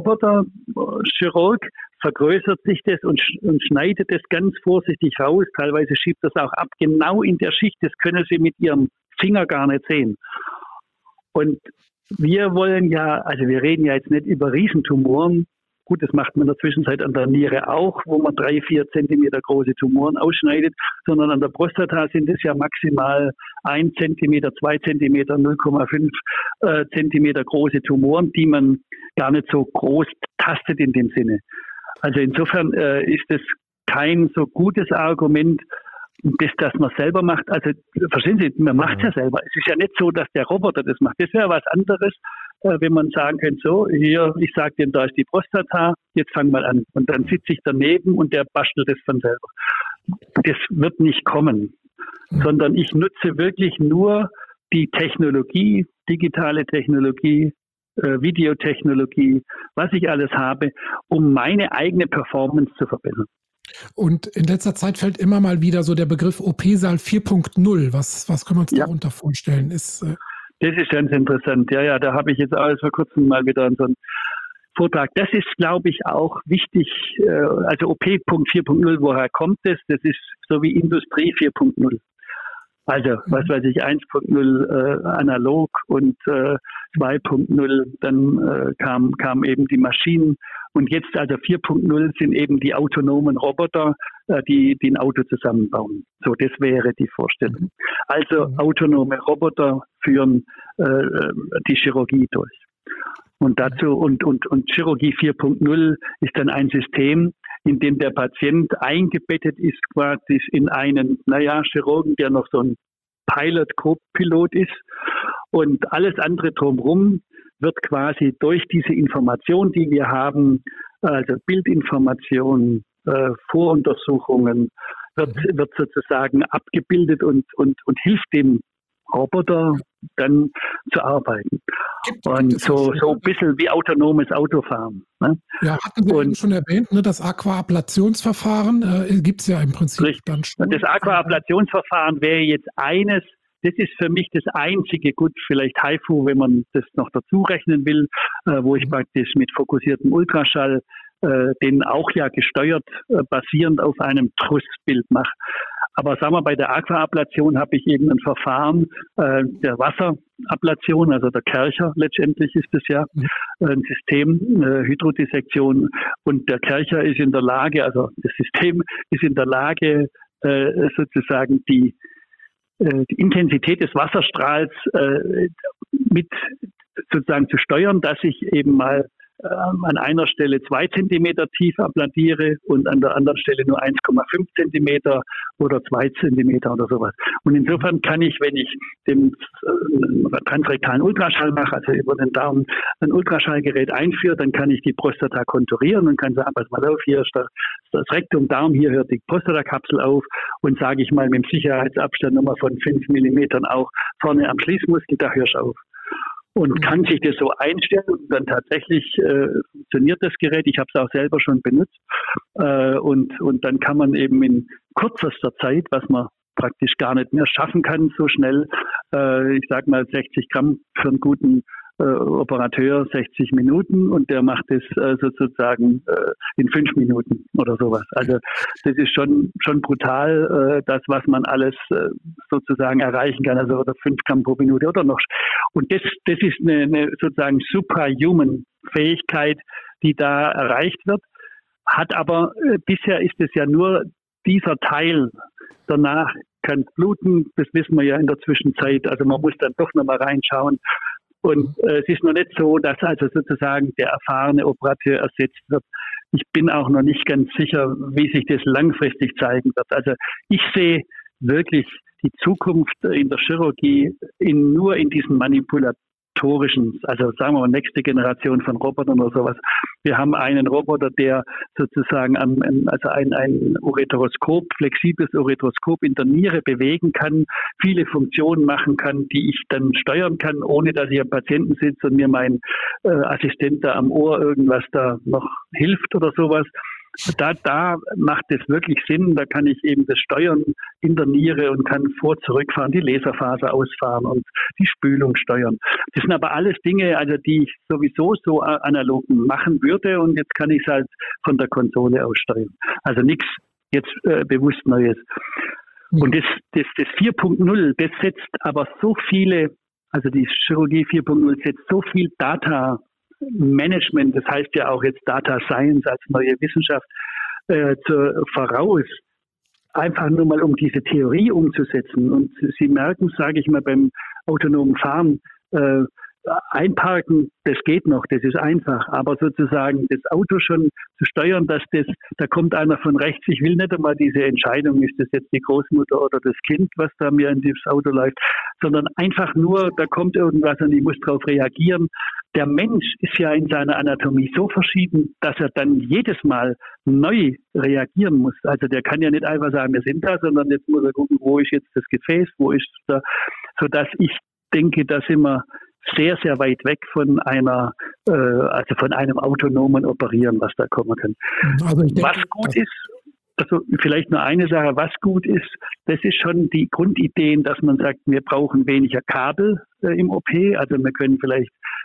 Roboter-Chirurg vergrößert sich das und, und schneidet das ganz vorsichtig raus. Teilweise schiebt das auch ab, genau in der Schicht. Das können Sie mit Ihrem Finger gar nicht sehen. Und wir wollen ja, also wir reden ja jetzt nicht über Riesentumoren. Gut, das macht man in der Zwischenzeit an der Niere auch, wo man drei, vier Zentimeter große Tumoren ausschneidet, sondern an der Prostata sind es ja maximal ein Zentimeter, zwei Zentimeter, null Komma fünf äh, Zentimeter große Tumoren, die man gar nicht so groß tastet in dem Sinne. Also insofern äh, ist es kein so gutes Argument, das, das man selber macht. Also verstehen Sie, man macht es ja selber. Es ist ja nicht so, dass der Roboter das macht. Das wäre was anderes, äh, wenn man sagen könnte, so, hier, ich sage dir, da ist die Prostata, jetzt fang mal an. Und dann sitze ich daneben und der bastelt das von selber. Das wird nicht kommen, mhm. sondern ich nutze wirklich nur die Technologie, digitale Technologie, äh, Videotechnologie, was ich alles habe, um meine eigene Performance zu verbessern. Und in letzter Zeit fällt immer mal wieder so der Begriff O P-Saal vier Punkt null. Was, was können wir uns ja. darunter vorstellen? Ist, äh das ist ganz interessant. Ja, ja, da habe ich jetzt alles vor kurzem mal wieder so ein Vortrag. Das ist, glaube ich, auch wichtig. Äh, also O P vier Punkt null, woher kommt das? Das ist so wie Industrie vier Punkt null. Also, was weiß ich, eins Punkt null äh, analog und äh, zwei Punkt null, dann äh, kam, kam eben die Maschinen. Und jetzt, also vier Punkt null sind eben die autonomen Roboter, äh, die, die ein Auto zusammenbauen. So, das wäre die Vorstellung. Also, autonome Roboter führen äh, die Chirurgie durch. Und dazu, und, und, und Chirurgie vier Punkt null ist dann ein System, in dem der Patient eingebettet ist quasi in einen, naja, Chirurgen, der noch so ein Pilot, Co-Pilot ist. Und alles andere drumherum wird quasi durch diese Information, die wir haben, also Bildinformationen, äh, Voruntersuchungen, wird, wird sozusagen abgebildet und, und, und hilft dem Roboter dann zu arbeiten. Gibt, und gibt so, so ein bisschen wie autonomes Autofahren. Ne? Ja, hatten Sie und, schon erwähnt, ne, das Aquaablationsverfahren äh, gibt es ja im Prinzip richtig. Dann schon. Das Aquaablationsverfahren wäre jetzt eines, das ist für mich das einzige, gut, vielleicht HIFU, wenn man das noch dazu rechnen will, äh, wo ich praktisch mit fokussiertem Ultraschall äh, den auch ja gesteuert, äh, basierend auf einem Trussbild mache. Aber sagen wir, bei der Aquaablation habe ich eben ein Verfahren äh, der Wasserablation, also der Kercher letztendlich ist es ja äh, ein System, äh, Hydrodissektion. Und der Kercher ist in der Lage, also das System ist in der Lage, äh, sozusagen die, äh, die Intensität des Wasserstrahls äh, mit sozusagen zu steuern, dass ich eben mal an einer Stelle zwei Zentimeter tief abladiere und an der anderen Stelle nur eins Komma fünf Zentimeter oder zwei Zentimeter oder sowas. Und insofern kann ich, wenn ich den äh, transrektalen Ultraschall mache, also über den Darm ein Ultraschallgerät einführe, dann kann ich die Prostata konturieren und kann sagen, pass mal auf, hier ist das, das Rektum, Darm, hier hört die Prostatakapsel auf und sage ich mal mit dem Sicherheitsabstand nochmal von fünf Millimetern auch vorne am Schließmuskel, da hörst du auf. Und kann sich das so einstellen und dann tatsächlich äh, funktioniert das Gerät. Ich habe es auch selber schon benutzt. Äh, und, und dann kann man eben in kürzester Zeit, was man praktisch gar nicht mehr schaffen kann, so schnell, äh, ich sage mal sechzig Gramm für einen guten äh, Operateur, sechzig Minuten und der macht es äh, sozusagen äh, in fünf Minuten oder sowas. Also das ist schon schon brutal, äh, das, was man alles äh, sozusagen erreichen kann, also oder fünf Gramm pro Minute oder noch. Und das, das ist eine, eine sozusagen superhuman Fähigkeit, die da erreicht wird. Hat aber, äh, bisher ist es ja nur dieser Teil. Danach kann es bluten, das wissen wir ja in der Zwischenzeit. Also man muss dann doch nochmal reinschauen. Und äh, es ist noch nicht so, dass also sozusagen der erfahrene Operateur ersetzt wird. Ich bin auch noch nicht ganz sicher, wie sich das langfristig zeigen wird. Also ich sehe wirklich die Zukunft in der Chirurgie in, nur in diesen manipulatorischen, also sagen wir mal nächste Generation von Robotern oder sowas. Wir haben einen Roboter, der sozusagen am, also ein, ein Ureteroskop, flexibles Ureteroskop in der Niere bewegen kann, viele Funktionen machen kann, die ich dann steuern kann, ohne dass ich am Patienten sitze und mir mein äh, Assistent da am Ohr irgendwas da noch hilft oder sowas. Da, da macht es wirklich Sinn, da kann ich eben das steuern in der Niere und kann vor, zurückfahren, die Laserfaser ausfahren und die Spülung steuern. Das sind aber alles Dinge, also die ich sowieso so analog machen würde und jetzt kann ich es halt von der Konsole aus steuern. Also nichts jetzt äh, bewusst Neues. Und das, das, das vier Punkt null, das setzt aber so viele, also die Chirurgie vier Punkt null setzt so viel Data Management, das heißt ja auch jetzt Data Science als neue Wissenschaft, äh, zu, voraus, einfach nur mal um diese Theorie umzusetzen. Und Sie merken, sage ich mal, beim autonomen Fahren, äh, einparken, das geht noch, das ist einfach, aber sozusagen das Auto schon zu steuern, dass das, da kommt einer von rechts, ich will nicht einmal diese Entscheidung, ist das jetzt die Großmutter oder das Kind, was da mir in dieses Auto läuft, sondern einfach nur, da kommt irgendwas und ich muss darauf reagieren. Der Mensch ist ja in seiner Anatomie so verschieden, dass er dann jedes Mal neu reagieren muss. Also der kann ja nicht einfach sagen, wir sind da, sondern jetzt muss er gucken, wo ist jetzt das Gefäß, wo ist da, sodass ich denke, da sind wir sehr, sehr weit weg von einer, äh, also von einem autonomen Operieren, was da kommen kann. Also ich denke, was gut ist, also vielleicht nur eine Sache, was gut ist, das ist schon die Grundideen, dass man sagt, wir brauchen weniger Kabel äh, im O P, also wir können vielleicht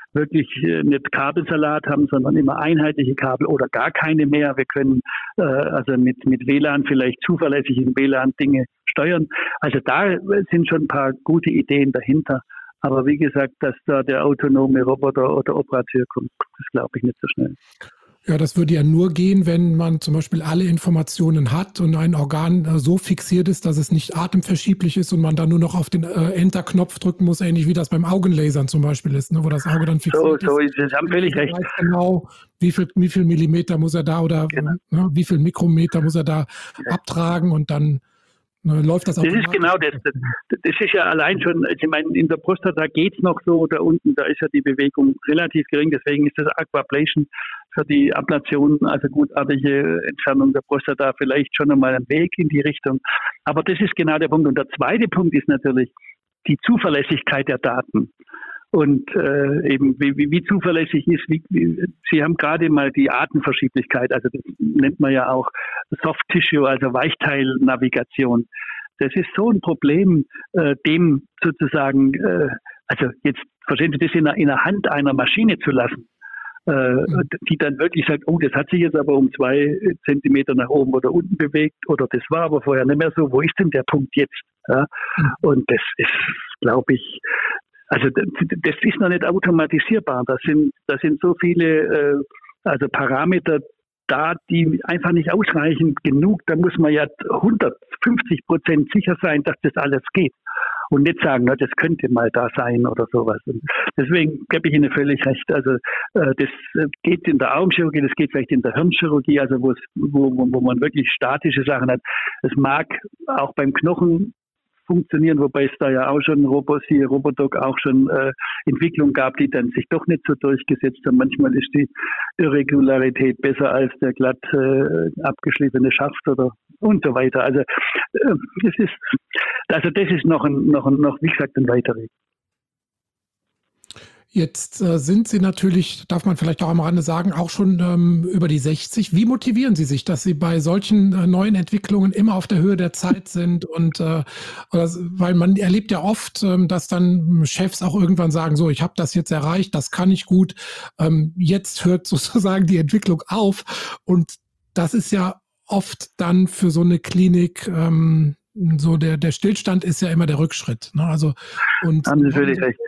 wirklich äh, nicht Kabelsalat haben, sondern immer einheitliche Kabel oder gar keine mehr. Wir können äh, also mit, mit W L A N vielleicht zuverlässig im W L A N Dinge steuern. Also da sind schon ein paar gute Ideen dahinter. Aber wie gesagt, dass da der autonome Roboter oder Operateur kommt, das glaube ich nicht so schnell. Ja, das würde ja nur gehen, wenn man zum Beispiel alle Informationen hat und ein Organ äh, so fixiert ist, dass es nicht atemverschieblich ist und man dann nur noch auf den äh, Enter-Knopf drücken muss, ähnlich wie das beim Augenlasern zum Beispiel ist, ne, wo das Auge dann fixiert so, ist. So ist es, haben völlig recht. Weiß genau, wie viel, wie viel Millimeter muss er da oder Genau. ne, wie viel Mikrometer muss er da Ja. abtragen und dann ne, läuft das Das ist genau das. das. Das ist ja allein schon, also ich meine, in der Prostata geht es noch so, da unten, da ist ja die Bewegung relativ gering, deswegen ist das Aquablation für die Ablation, also gutartige Entfernung der Prostata, vielleicht schon einmal ein Weg in die Richtung. Aber das ist genau der Punkt. Und der zweite Punkt ist natürlich die Zuverlässigkeit der Daten. Und äh, eben wie, wie, wie zuverlässig ist, wie, wie, Sie haben gerade mal die Artenverschieblichkeit, also das nennt man ja auch Soft Tissue, also Weichteilnavigation. Das ist so ein Problem, äh, dem sozusagen, äh, also jetzt verstehen Sie das in der, in der Hand einer Maschine zu lassen, äh, die dann wirklich sagt, oh, das hat sich jetzt aber um zwei Zentimeter nach oben oder unten bewegt oder das war aber vorher nicht mehr so. Wo ist denn der Punkt jetzt? Ja? Und das ist, glaube ich, also das ist noch nicht automatisierbar. Das sind, das sind so viele äh, also Parameter da, die einfach nicht ausreichen genug. Da muss man ja hundertfünfzig Prozent sicher sein, dass das alles geht. Und nicht sagen, na, das könnte mal da sein oder sowas. Und deswegen gebe ich Ihnen völlig recht. Also äh, das geht in der Augenchirurgie, das geht vielleicht in der Hirnchirurgie, also wo, es, wo, wo man wirklich statische Sachen hat. Es mag auch beim Knochen funktionieren, wobei es da ja auch schon Robos hier, Robodoc auch schon äh, Entwicklungen gab, die dann sich doch nicht so durchgesetzt haben. Manchmal ist die Irregularität besser als der glatt äh, abgeschliffene Schaft oder und so weiter. Also äh, das ist also das ist noch ein, noch ein, noch wie gesagt ein weiter Weg. Jetzt äh, sind Sie natürlich, darf man vielleicht auch am Rande sagen, auch schon ähm, über die sechzig. Wie motivieren Sie sich, dass Sie bei solchen äh, neuen Entwicklungen immer auf der Höhe der Zeit sind? Und äh, oder, weil man erlebt ja oft, ähm, dass dann Chefs auch irgendwann sagen, so, ich habe das jetzt erreicht, das kann ich gut. Ähm, jetzt hört sozusagen die Entwicklung auf. Und das ist ja oft dann für so eine Klinik ähm, so der, der Stillstand ist ja immer der Rückschritt. Ne? Also, und haben Sie völlig recht.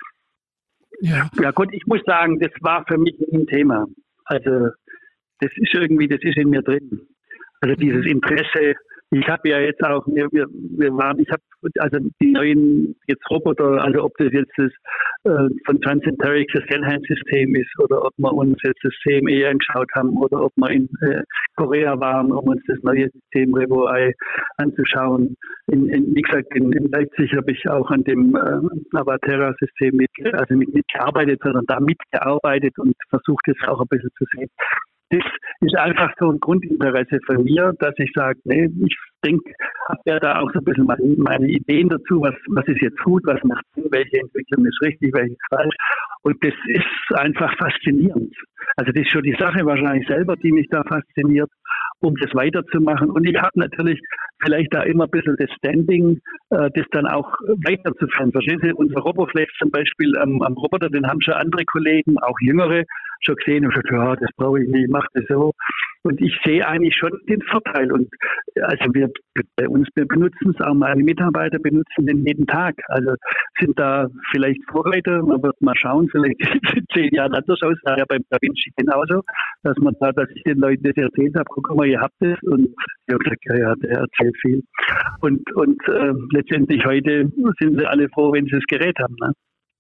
Ja. ja gut, ich muss sagen, das war für mich nie ein Thema. Also das ist irgendwie, das ist in mir drin. Also dieses Interesse. Ich habe ja jetzt auch, wir, wir, wir waren, ich habe also die neuen jetzt Roboter, also ob das jetzt das äh, von Transenteric das Cellhand-System ist oder ob wir uns jetzt das C M E angeschaut haben oder ob wir in äh, Korea waren, um uns das neue System RevoEye anzuschauen. In, in, wie gesagt, in, in Leipzig habe ich auch an dem äh, Avaterra-System mit, also mit, mitgearbeitet, sondern da mitgearbeitet und versucht es auch ein bisschen zu sehen. Das ist einfach so ein Grundinteresse von mir, dass ich sage, nee, ich denke, habe ja da auch so ein bisschen meine, meine Ideen dazu, was, was ist jetzt gut, was macht Sinn, welche Entwicklung ist richtig, welche ist falsch. Und das ist einfach faszinierend. Also das ist schon die Sache wahrscheinlich selber, die mich da fasziniert, um das weiterzumachen. Und ich habe natürlich vielleicht da immer ein bisschen das Standing, äh, das dann auch weiterzuführen. Verstehen Sie, unser Roboflex zum Beispiel am, am Roboter, den haben schon andere Kollegen, auch jüngere, schon gesehen und gesagt, ja, das brauche ich nicht, ich mache das so. Und ich sehe eigentlich schon den Vorteil. Und also wir bei uns, wir benutzen es, auch meine Mitarbeiter benutzen den jeden Tag. Also sind da vielleicht Vorreiter, man wird mal schauen, vielleicht in zehn Jahren anders aus, ja beim Da Vinci genauso, dass man da, dass ich den Leuten das erzählt habe, guck mal, ihr habt es. Und ich habe gesagt, ja, ja, der erzählt viel. Und, und äh, letztendlich heute sind sie alle froh, wenn sie das Gerät haben. Ne?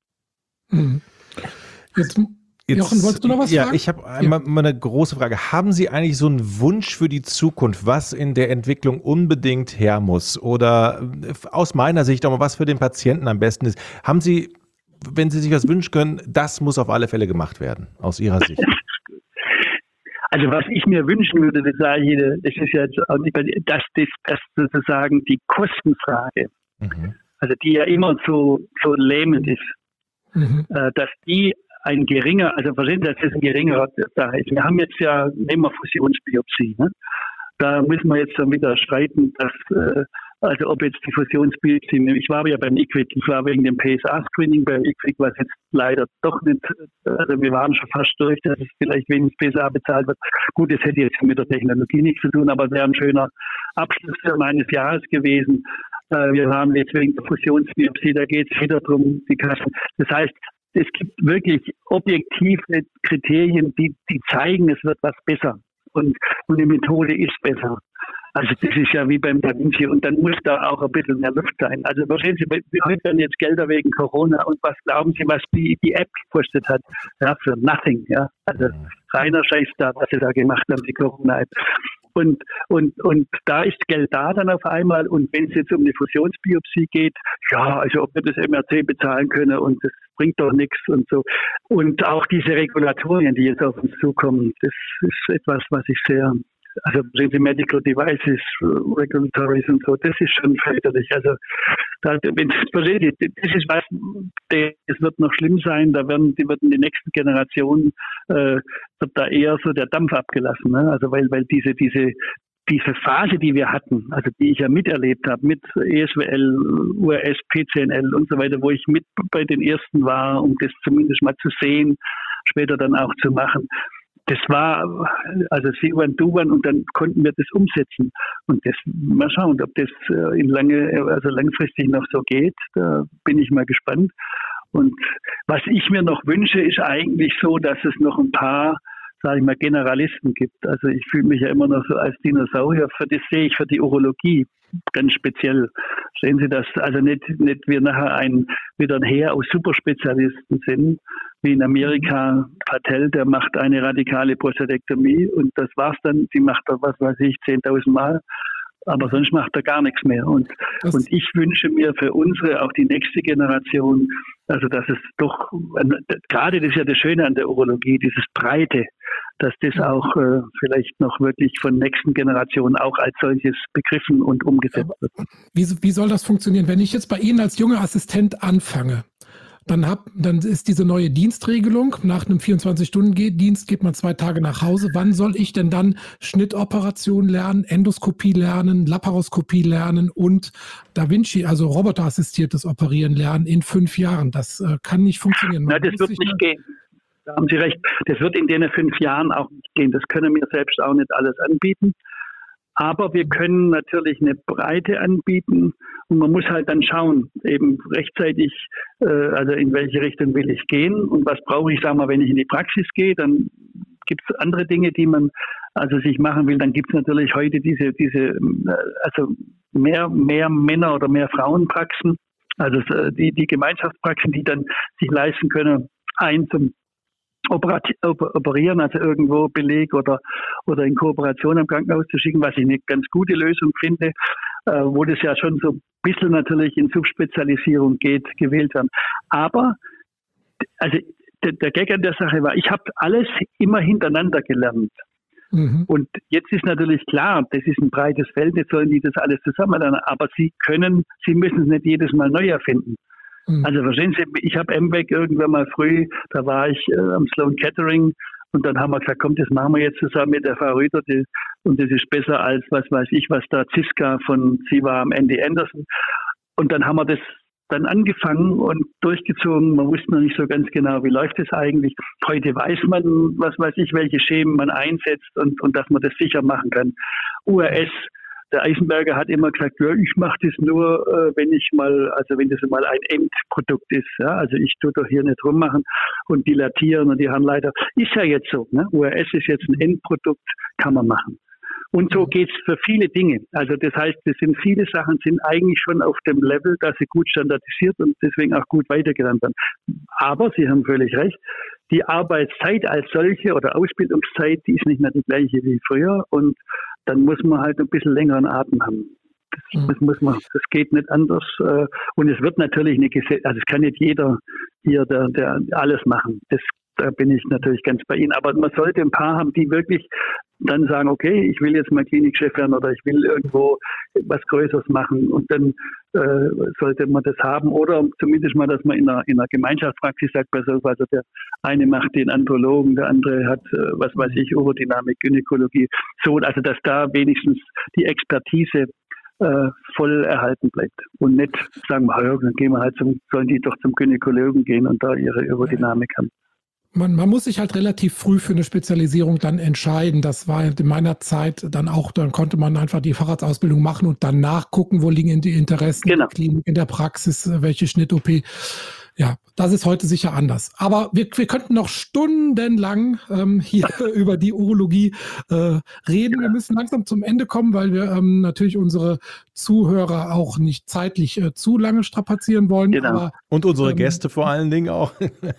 Hm. Jetzt Jetzt, Jochen, wolltest du noch was ja, fragen? Ich habe einmal mal eine große Frage. Haben Sie eigentlich so einen Wunsch für die Zukunft, was in der Entwicklung unbedingt her muss? Oder aus meiner Sicht auch mal, was für den Patienten am besten ist? Haben Sie, wenn Sie sich was wünschen können, das muss auf alle Fälle gemacht werden, aus Ihrer Sicht? Also was ich mir wünschen würde, das sage ich, das ist ja jetzt auch nicht, dass das, das sozusagen die Kostenfrage, mhm. also die ja immer so, so lähmend ist, mhm. äh, dass die ein geringer, also verstehen Sie, dass das ein geringer da ist. Wir haben jetzt ja, nehmen wir Fusionsbiopsie, ne? Da müssen wir jetzt dann wieder streiten, dass, äh, Also ob jetzt die Fusionsbiopsie, ich war ja beim I Q V I C, ich war wegen dem P S A-Screening beim I Q V I C, was jetzt leider doch nicht, also wir waren schon fast durch, dass es vielleicht wegen des P S A bezahlt wird. Gut, das hätte jetzt mit der Technologie nichts zu tun, aber es wäre ein schöner Abschluss meines Jahres gewesen. Wir waren jetzt wegen der Fusionsbiopsie, da geht es wieder darum, die Kassen. Das heißt, es gibt wirklich objektive Kriterien, die, die zeigen, es wird was besser und, und die Methode ist besser. Also das ist ja wie beim Da Vinci und dann muss da auch ein bisschen mehr Luft sein. Also verstehen Sie, heute werden jetzt Gelder wegen Corona und was glauben Sie, was die, die App gekostet hat? Ja, für nothing, ja. Also reiner Scheiß da, was sie da gemacht haben, die Corona-App. Und, und, und da ist Geld da dann auf einmal und wenn es jetzt um eine Fusionsbiopsie geht, ja, also ob wir das M R C bezahlen können und das bringt doch nichts und so. Und auch diese Regulatorien, die jetzt auf uns zukommen, das ist etwas, was ich sehr, also Medical Devices, Regulatories und so, das ist schon fürchterlich. Also da, wenn versteht, das ist was, es wird noch schlimm sein, da werden die werden die nächsten Generationen äh, wird da eher so der Dampf abgelassen, ne? Also weil weil diese diese diese Phase, die wir hatten, also die ich ja miterlebt habe mit E S W L, U R S, P C N L und so weiter, wo ich mit bei den ersten war, um das zumindest mal zu sehen, später dann auch zu machen. Das war, also sie waren, du waren und dann konnten wir das umsetzen. Und das, mal schauen, ob das in lange, also langfristig noch so geht. Da bin ich mal gespannt. Und was ich mir noch wünsche, ist eigentlich so, dass es noch ein paar, sage ich mal, Generalisten gibt. Also ich fühle mich ja immer noch so als Dinosaurier. Für das sehe ich für die Urologie ganz speziell. Sehen Sie das? Also nicht, nicht wir nachher ein, wieder ein Heer aus Superspezialisten sind, wie in Amerika Patel, der macht eine radikale Prostatektomie und das war's dann. Die macht er, was weiß ich, zehntausend Mal. Aber sonst macht er gar nichts mehr. Und, und ich wünsche mir für unsere, auch die nächste Generation, also dass es doch, gerade das ist ja das Schöne an der Urologie, dieses Breite, dass das auch äh, vielleicht noch wirklich von nächsten Generationen auch als solches begriffen und umgesetzt wird. Wie, wie soll das funktionieren? Wenn ich jetzt bei Ihnen als junger Assistent anfange, Dann, hab, dann ist diese neue Dienstregelung, nach einem vierundzwanzig-Stunden-Dienst geht man zwei Tage nach Hause. Wann soll ich denn dann Schnittoperation lernen, Endoskopie lernen, Laparoskopie lernen und Da Vinci, also roboterassistiertes Operieren lernen in fünf Jahren? Das äh, kann nicht funktionieren. Nein, das wird nicht gehen. Da haben Sie recht. Das wird in den fünf Jahren auch nicht gehen. Das können wir selbst auch nicht alles anbieten. Aber wir können natürlich eine Breite anbieten und man muss halt dann schauen, eben rechtzeitig, äh, also in welche Richtung will ich gehen und was brauche ich, sagen wir, wenn ich in die Praxis gehe, dann gibt es andere Dinge, die man also sich machen will. Dann gibt es natürlich heute diese, diese, also mehr, mehr Männer oder mehr Frauenpraxen, also die, die Gemeinschaftspraxen, die dann sich leisten können, ein zum operieren, also irgendwo Beleg oder, oder in Kooperation am Krankenhaus zu schicken, was ich eine ganz gute Lösung finde, äh, wo das ja schon so ein bisschen natürlich in Subspezialisierung geht, gewählt werden. Aber also der, der Gag an der Sache war, ich habe alles immer hintereinander gelernt. Mhm. Und jetzt ist natürlich klar, das ist ein breites Feld, jetzt sollen die das alles zusammen lernen, aber sie können, sie müssen es nicht jedes Mal neu erfinden. Also verstehen Sie, ich habe M W E C irgendwann mal früh, da war ich äh, am Sloan Kettering und dann haben wir gesagt, komm, das machen wir jetzt zusammen mit der Frau Rüther die, und das ist besser als, was weiß ich, was da Ziska von, sie war am Andy Anderson und dann haben wir das dann angefangen und durchgezogen. Man wusste noch nicht so ganz genau, wie läuft es eigentlich. Heute weiß man, was weiß ich, welche Schemen man einsetzt und, und dass man das sicher machen kann. U R S, der Eisenberger hat immer gesagt, ja, ich mache das nur, äh, wenn ich mal, also wenn das mal ein Endprodukt ist. Ja? Also ich tue doch hier nicht rummachen und dilatieren und die Handleiter. Ist ja jetzt so. Ne? U R S ist jetzt ein Endprodukt, kann man machen. Und so geht's für viele Dinge. Also das heißt, das sind viele Sachen, sind eigentlich schon auf dem Level, dass sie gut standardisiert und deswegen auch gut weitergelernt werden. Aber Sie haben völlig recht, die Arbeitszeit als solche oder Ausbildungszeit, die ist nicht mehr die gleiche wie früher und dann muss man halt ein bisschen längeren Atem haben. Das, das muss man, das geht nicht anders. Und es wird natürlich eine Gesetz, also es kann nicht jeder hier, der, der alles machen. Das, da bin ich natürlich ganz bei Ihnen. Aber man sollte ein paar haben, die wirklich dann sagen, okay, ich will jetzt mal Klinikchef werden oder ich will irgendwo was Größeres machen und dann äh, sollte man das haben oder zumindest mal, dass man in einer, in einer Gemeinschaftspraxis sagt, also der eine macht den Andrologen, der andere hat, äh, was weiß ich, Urodynamik, Gynäkologie, so, also dass da wenigstens die Expertise äh, voll erhalten bleibt. Und nicht sagen, ja, dann gehen wir halt zum, sollen die doch zum Gynäkologen gehen und da ihre Aerodynamik haben. Man, man muss sich halt relativ früh für eine Spezialisierung dann entscheiden. Das war in meiner Zeit dann auch, dann konnte man einfach die Facharztausbildung machen und dann nachgucken, wo liegen die Interessen Genau. in der Klinik, in der Praxis, welche Schnitt-O P. Ja, das ist heute sicher anders. Aber wir, wir könnten noch stundenlang ähm, hier über die Urologie äh, reden. Wir müssen langsam zum Ende kommen, weil wir ähm, natürlich unsere Zuhörer auch nicht zeitlich äh, zu lange strapazieren wollen. Genau. Aber, Und unsere ähm, Gäste vor allen Dingen auch.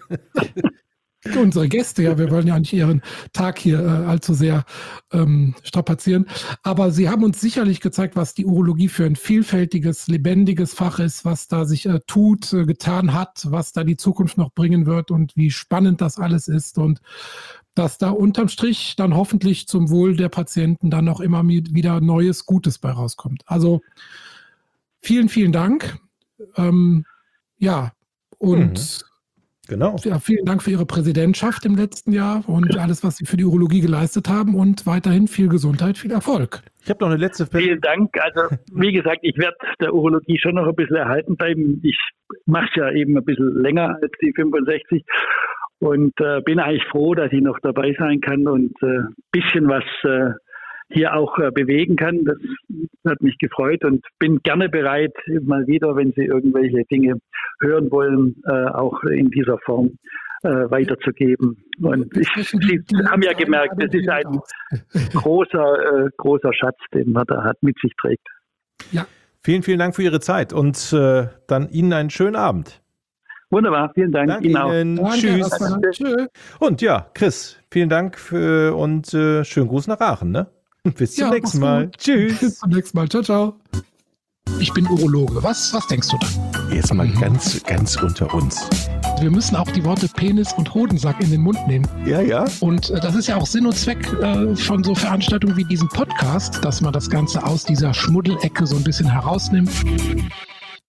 Unsere Gäste, ja, wir wollen ja nicht ihren Tag hier äh, allzu sehr ähm, strapazieren. Aber sie haben uns sicherlich gezeigt, was die Urologie für ein vielfältiges, lebendiges Fach ist, was da sich äh, tut, äh, getan hat, was da die Zukunft noch bringen wird und wie spannend das alles ist und dass da unterm Strich dann hoffentlich zum Wohl der Patienten dann auch immer wieder Neues, Gutes bei rauskommt. Also vielen, vielen Dank. Ähm, ja, und Mhm. Genau. Ja, vielen Dank für Ihre Präsidentschaft im letzten Jahr und alles, was Sie für die Urologie geleistet haben und weiterhin viel Gesundheit, viel Erfolg. Ich habe noch eine letzte Frage. Vielen Dank. Also wie gesagt, ich werde der Urologie schon noch ein bisschen erhalten bleiben. Ich mache es ja eben ein bisschen länger als die fünfundsechzig und äh, bin eigentlich froh, dass ich noch dabei sein kann und ein äh, bisschen was äh, hier auch äh, bewegen kann. Das hat mich gefreut und bin gerne bereit, mal wieder, wenn Sie irgendwelche Dinge hören wollen, äh, auch in dieser Form äh, weiterzugeben. Und ich, Sie haben ja gemerkt, das ist ein großer, äh, großer Schatz, den man da hat, mit sich trägt. Ja. Vielen, vielen Dank für Ihre Zeit und äh, dann Ihnen einen schönen Abend. Wunderbar, vielen Dank. Danke Ihnen auch. Ihnen. Danke, Tschüss. das war- Tschö. Und ja, Chris, vielen Dank für, und äh, schönen Gruß nach Aachen. Ne? Bis zum Ja, nächsten mach's Mal. gut. Tschüss. Bis zum nächsten Mal. Ciao, ciao. Ich bin Urologe. Was, was denkst du da? Jetzt mal ganz, ganz unter uns. Wir müssen auch die Worte Penis und Hodensack in den Mund nehmen. Ja, ja. Und äh, das ist ja auch Sinn und Zweck äh, von so Veranstaltungen wie diesem Podcast, dass man das Ganze aus dieser Schmuddelecke so ein bisschen herausnimmt.